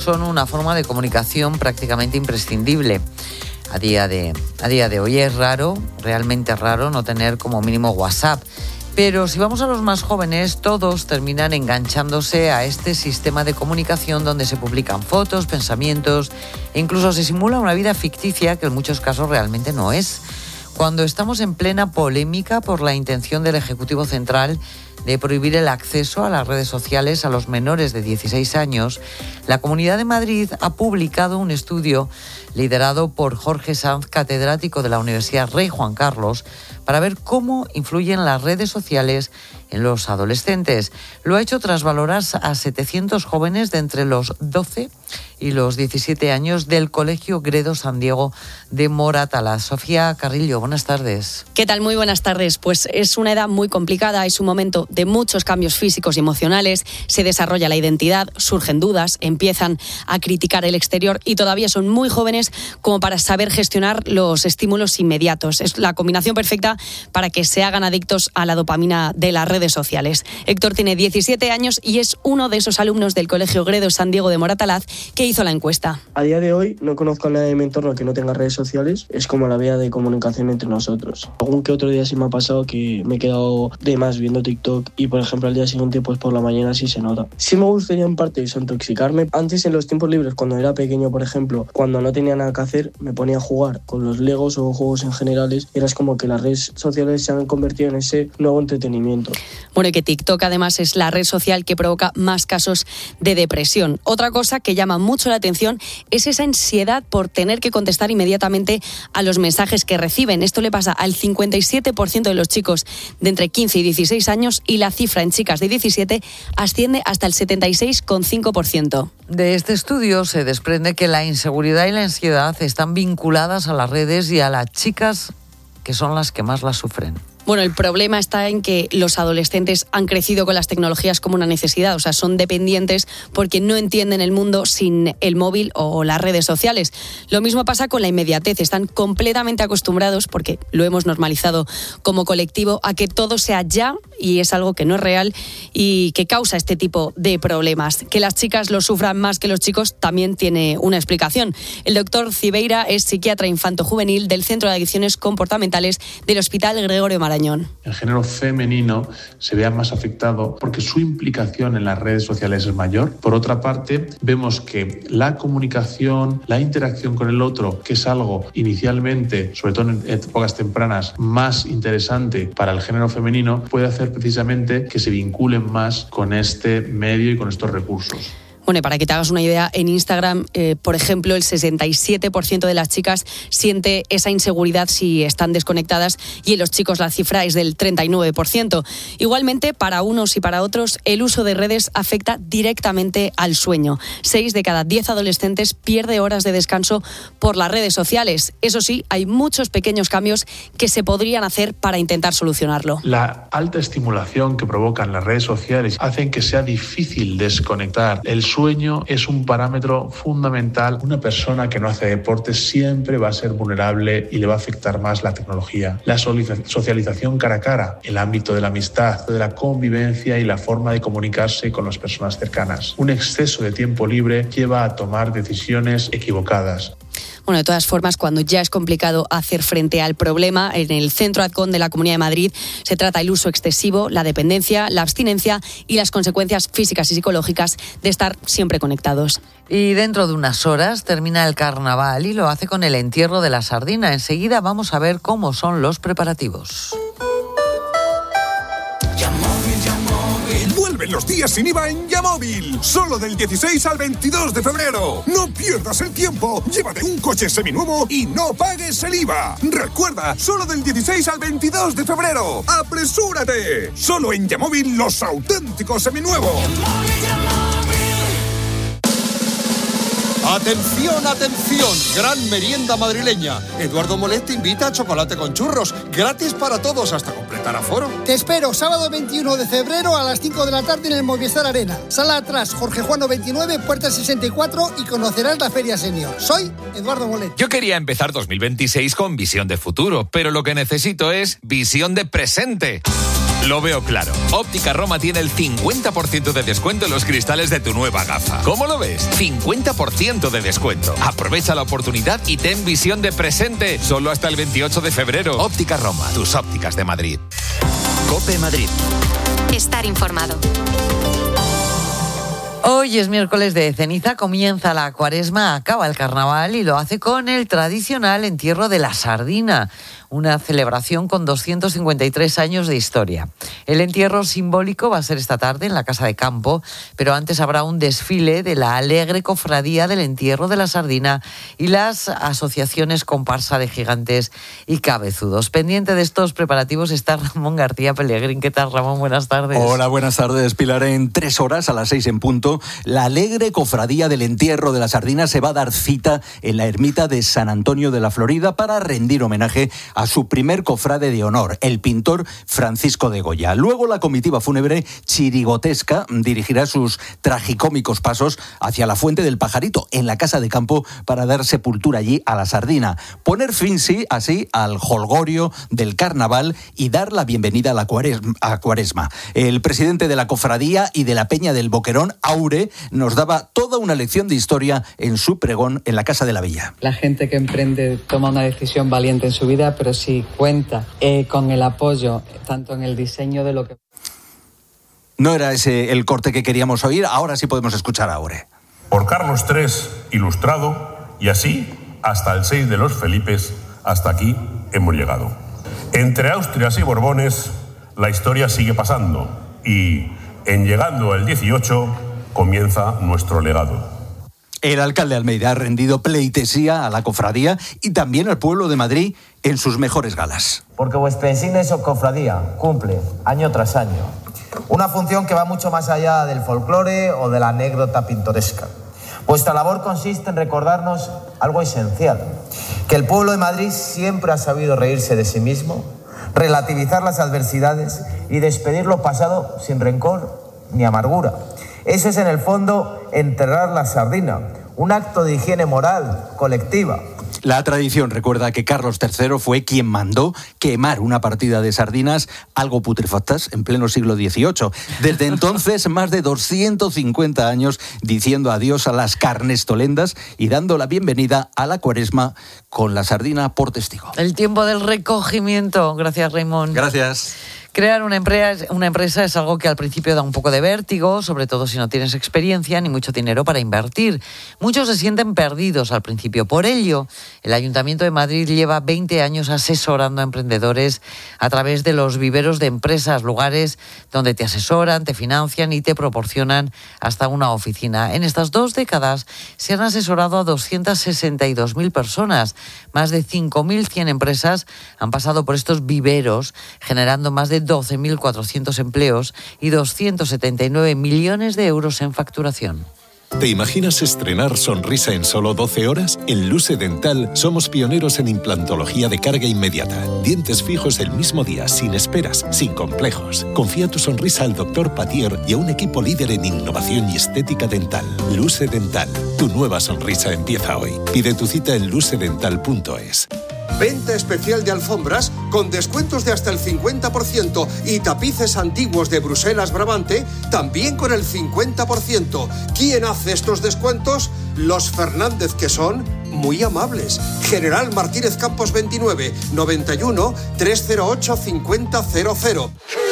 son una forma de comunicación prácticamente imprescindible. A día de, a día de hoy es raro, realmente raro, no tener como mínimo WhatsApp. Pero si vamos a los más jóvenes, todos terminan enganchándose a este sistema de comunicación donde se publican fotos, pensamientos e incluso se simula una vida ficticia que en muchos casos realmente no es. Cuando estamos en plena polémica por la intención del Ejecutivo Central de prohibir el acceso a las redes sociales a los menores de dieciséis años, la Comunidad de Madrid ha publicado un estudio liderado por Jorge Sanz, catedrático de la Universidad Rey Juan Carlos, para ver cómo influyen las redes sociales en los adolescentes. Lo ha hecho tras valorar a setecientos jóvenes de entre los doce y los diecisiete años del Colegio Gredo San Diego de Moratalaz. Sofía Carrillo, buenas tardes. ¿Qué tal? Muy buenas tardes. Pues es una edad muy complicada, es un momento de muchos cambios físicos y emocionales, se desarrolla la identidad, surgen dudas, empiezan a criticar el exterior y todavía son muy jóvenes como para saber gestionar los estímulos inmediatos. Es la combinación perfecta para que se hagan adictos a la dopamina de las redes sociales. Héctor tiene diecisiete años y es uno de esos alumnos del Colegio Gredo San Diego de Moratalaz que hizo la encuesta. A día de hoy no conozco a nadie de mi entorno que no tenga redes sociales. Es como la vía de comunicación entre nosotros. Algún que otro día sí me ha pasado que me he quedado de más viendo TikTok y por ejemplo al día siguiente pues por la mañana sí se nota. Sí me gustaría en parte desintoxicarme. Antes en los tiempos libres cuando era pequeño, por ejemplo, cuando no tenía nada que hacer, me ponía a jugar con los Legos o juegos en generales. Era como que las redes sociales se han convertido en ese nuevo entretenimiento. Bueno, y que TikTok además es la red social que provoca más casos de depresión. Otra cosa que llama mucho la atención es esa ansiedad por tener que contestar inmediatamente a los mensajes que reciben. Esto le pasa al cincuenta y siete por ciento de los chicos de entre quince y dieciséis años y la cifra en chicas de diecisiete asciende hasta el setenta y seis coma cinco por ciento. De este estudio se desprende que la inseguridad y la ansiedad están vinculadas a las redes y a las chicas que son las que más las sufren. Bueno, el problema está en que los adolescentes han crecido con las tecnologías como una necesidad, o sea, son dependientes porque no entienden el mundo sin el móvil o las redes sociales. Lo mismo pasa con la inmediatez, están completamente acostumbrados, porque lo hemos normalizado como colectivo, a que todo sea ya y es algo que no es real y que causa este tipo de problemas. Que las chicas lo sufran más que los chicos también tiene una explicación. El doctor Cibeira es psiquiatra infanto-juvenil del Centro de Adicciones Comportamentales del Hospital Gregorio Marañón. El género femenino se vea más afectado porque su implicación en las redes sociales es mayor. Por otra parte, vemos que la comunicación, la interacción con el otro, que es algo inicialmente, sobre todo en épocas tempranas, más interesante para el género femenino, puede hacer precisamente que se vinculen más con este medio y con estos recursos. Bueno, y para que te hagas una idea, en Instagram, eh, por ejemplo, el sesenta y siete por ciento de las chicas siente esa inseguridad si están desconectadas y en los chicos la cifra es del treinta y nueve por ciento. Igualmente, para unos y para otros, el uso de redes afecta directamente al sueño. Seis de cada diez adolescentes pierde horas de descanso por las redes sociales. Eso sí, hay muchos pequeños cambios que se podrían hacer para intentar solucionarlo. La alta estimulación que provocan las redes sociales hacen que sea difícil desconectar. El sueño es un parámetro fundamental. Una persona que no hace deporte siempre va a ser vulnerable y le va a afectar más la tecnología. La socialización cara a cara, el ámbito de la amistad, de la convivencia y la forma de comunicarse con las personas cercanas. Un exceso de tiempo libre lleva a tomar decisiones equivocadas. Bueno, de todas formas, cuando ya es complicado hacer frente al problema, en el Centro ADCON de la Comunidad de Madrid se trata el uso excesivo, la dependencia, la abstinencia y las consecuencias físicas y psicológicas de estar siempre conectados. Y dentro de unas horas termina el carnaval y lo hace con el entierro de la sardina. Enseguida vamos a ver cómo son los preparativos. Vuelven los días sin I V A en Yamóvil. Solo del dieciséis al veintidós de febrero. No pierdas el tiempo. Llévate un coche seminuevo y no pagues el I V A. Recuerda, solo del dieciséis al veintidós de febrero. ¡Apresúrate! Solo en Yamóvil los auténticos seminuevos. ¡Atención, atención! Gran merienda madrileña. Eduardo Molet te invita a chocolate con churros. Gratis para todos hasta completar aforo. Te espero sábado veintiuno de febrero a las cinco de la tarde en el Movistar Arena. Sala atrás, Jorge Juano veintinueve, puerta sesenta y cuatro y conocerás la Feria Senior. Soy Eduardo Molet. Yo quería empezar dos mil veintiséis con visión de futuro, pero lo que necesito es visión de presente. Lo veo claro. Óptica Roma tiene el cincuenta por ciento de descuento en los cristales de tu nueva gafa. ¿Cómo lo ves? cincuenta por ciento de descuento. Aprovecha la oportunidad y ten visión de presente. Solo hasta el veintiocho de febrero. Óptica Roma, tus ópticas de Madrid. COPE Madrid. Estar informado. Hoy es miércoles de ceniza, comienza la cuaresma, acaba el carnaval y lo hace con el tradicional entierro de la sardina, una celebración con doscientos cincuenta y tres años de historia. El entierro simbólico va a ser esta tarde en la Casa de Campo, pero antes habrá un desfile de la alegre cofradía del entierro de la sardina y las asociaciones comparsa de gigantes y cabezudos. Pendiente de estos preparativos está Ramón García Pellegrín. ¿Qué tal, Ramón? Buenas tardes. Hola, buenas tardes, Pilar. En tres horas, a las seis en punto, la alegre cofradía del entierro de la sardina se va a dar cita en la ermita de San Antonio de la Florida para rendir homenaje a su primer cofrade de honor, el pintor Francisco de Goya. Luego la comitiva fúnebre chirigotesca dirigirá sus tragicómicos pasos hacia la Fuente del Pajarito, en la Casa de Campo, para dar sepultura allí a la sardina. Poner fin, sí, así, al jolgorio del carnaval y dar la bienvenida a la cuaresma. A cuaresma. El presidente de la cofradía y de la Peña del Boquerón, Aure, nos daba toda una lección de historia en su pregón en la Casa de la Villa. La gente que emprende toma una decisión valiente en su vida, pero si cuenta eh, con el apoyo, tanto en el diseño de lo que... No era ese el corte que queríamos oír, ahora sí podemos escuchar a Aure. Por Carlos tercero, ilustrado, y así hasta el seis de los Felipes, hasta aquí hemos llegado. Entre Austrias y Borbones, la historia sigue pasando, y en llegando el dieciocho, comienza nuestro legado. El alcalde Almeida ha rendido pleitesía a la cofradía y también al pueblo de Madrid en sus mejores galas. Porque vuestra insignia cofradía cumple año tras año una función que va mucho más allá del folclore o de la anécdota pintoresca. Vuestra labor consiste en recordarnos algo esencial, que el pueblo de Madrid siempre ha sabido reírse de sí mismo, relativizar las adversidades y despedir lo pasado sin rencor ni amargura. Eso es, en el fondo, enterrar la sardina, un acto de higiene moral colectiva. La tradición recuerda que Carlos tercero fue quien mandó quemar una partida de sardinas algo putrefactas en pleno siglo dieciocho. Desde entonces, más de doscientos cincuenta años diciendo adiós a las carnestolendas y dando la bienvenida a la cuaresma con la sardina por testigo. El tiempo del recogimiento. Gracias, Raymond. Gracias. Crear una empresa, una empresa es algo que al principio da un poco de vértigo, sobre todo si no tienes experiencia ni mucho dinero para invertir. Muchos se sienten perdidos al principio. Por ello, el Ayuntamiento de Madrid lleva veinte años asesorando a emprendedores a través de los viveros de empresas, lugares donde te asesoran, te financian y te proporcionan hasta una oficina. En estas dos décadas se han asesorado a doscientas sesenta y dos mil personas. Más de cinco mil cien empresas han pasado por estos viveros, generando más de doce mil cuatrocientos empleos y doscientos setenta y nueve millones de euros en facturación. ¿Te imaginas estrenar sonrisa en solo doce horas? En Luce Dental somos pioneros en implantología de carga inmediata. Dientes fijos el mismo día, sin esperas, sin complejos. Confía tu sonrisa al doctor Patier y a un equipo líder en innovación y estética dental. Luce Dental. Tu nueva sonrisa empieza hoy. Pide tu cita en luce dental punto es. Venta especial de alfombras con descuentos de hasta el cincuenta por ciento y tapices antiguos de Bruselas Brabante también con el cincuenta por ciento. ¿Quién hace estos descuentos? Los Fernández, que son muy amables. General Martínez Campos veintinueve, noventa y uno, trescientos ocho, cincuenta cero cero.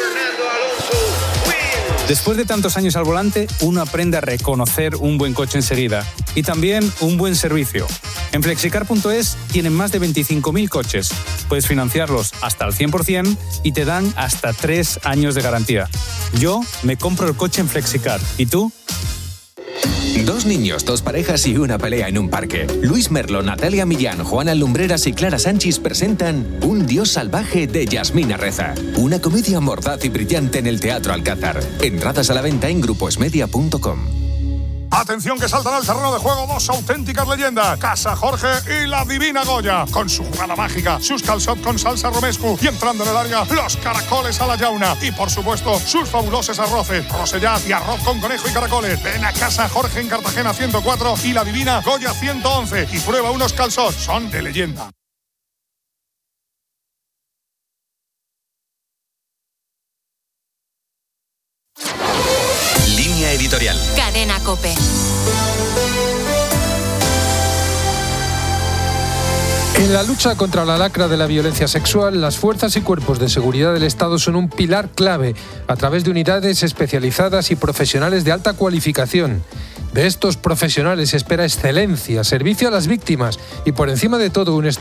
Después de tantos años al volante, uno aprende a reconocer un buen coche enseguida y también un buen servicio. En flexicar punto es tienen más de veinticinco mil coches. Puedes financiarlos hasta el cien por ciento y te dan hasta tres años de garantía. Yo me compro el coche en Flexicar. ¿Y tú? Dos niños, dos parejas y una pelea en un parque. Luis Merlo, Natalia Millán, Juana Lumbreras y Clara Sánchez presentan Un dios salvaje de Yasmina Reza. Una comedia mordaz y brillante en el Teatro Alcázar. Entradas a la venta en gruposmedia punto com. Atención, que saltan al terreno de juego dos auténticas leyendas, Casa Jorge y la Divina Goya, con su jugada mágica, sus calçot con salsa romescu y entrando en el área, los caracoles a la llauna y por supuesto sus fabulosos arroces, rosellat y arroz con conejo y caracoles. Ven a Casa Jorge en Cartagena ciento cuatro y la Divina Goya ciento once y prueba unos calçot, son de leyenda. Línea editorial. Cadena COPE. En la lucha contra la lacra de la violencia sexual, las fuerzas y cuerpos de seguridad del Estado son un pilar clave a través de unidades especializadas y profesionales de alta cualificación. De estos profesionales se espera excelencia, servicio a las víctimas y, por encima de todo, un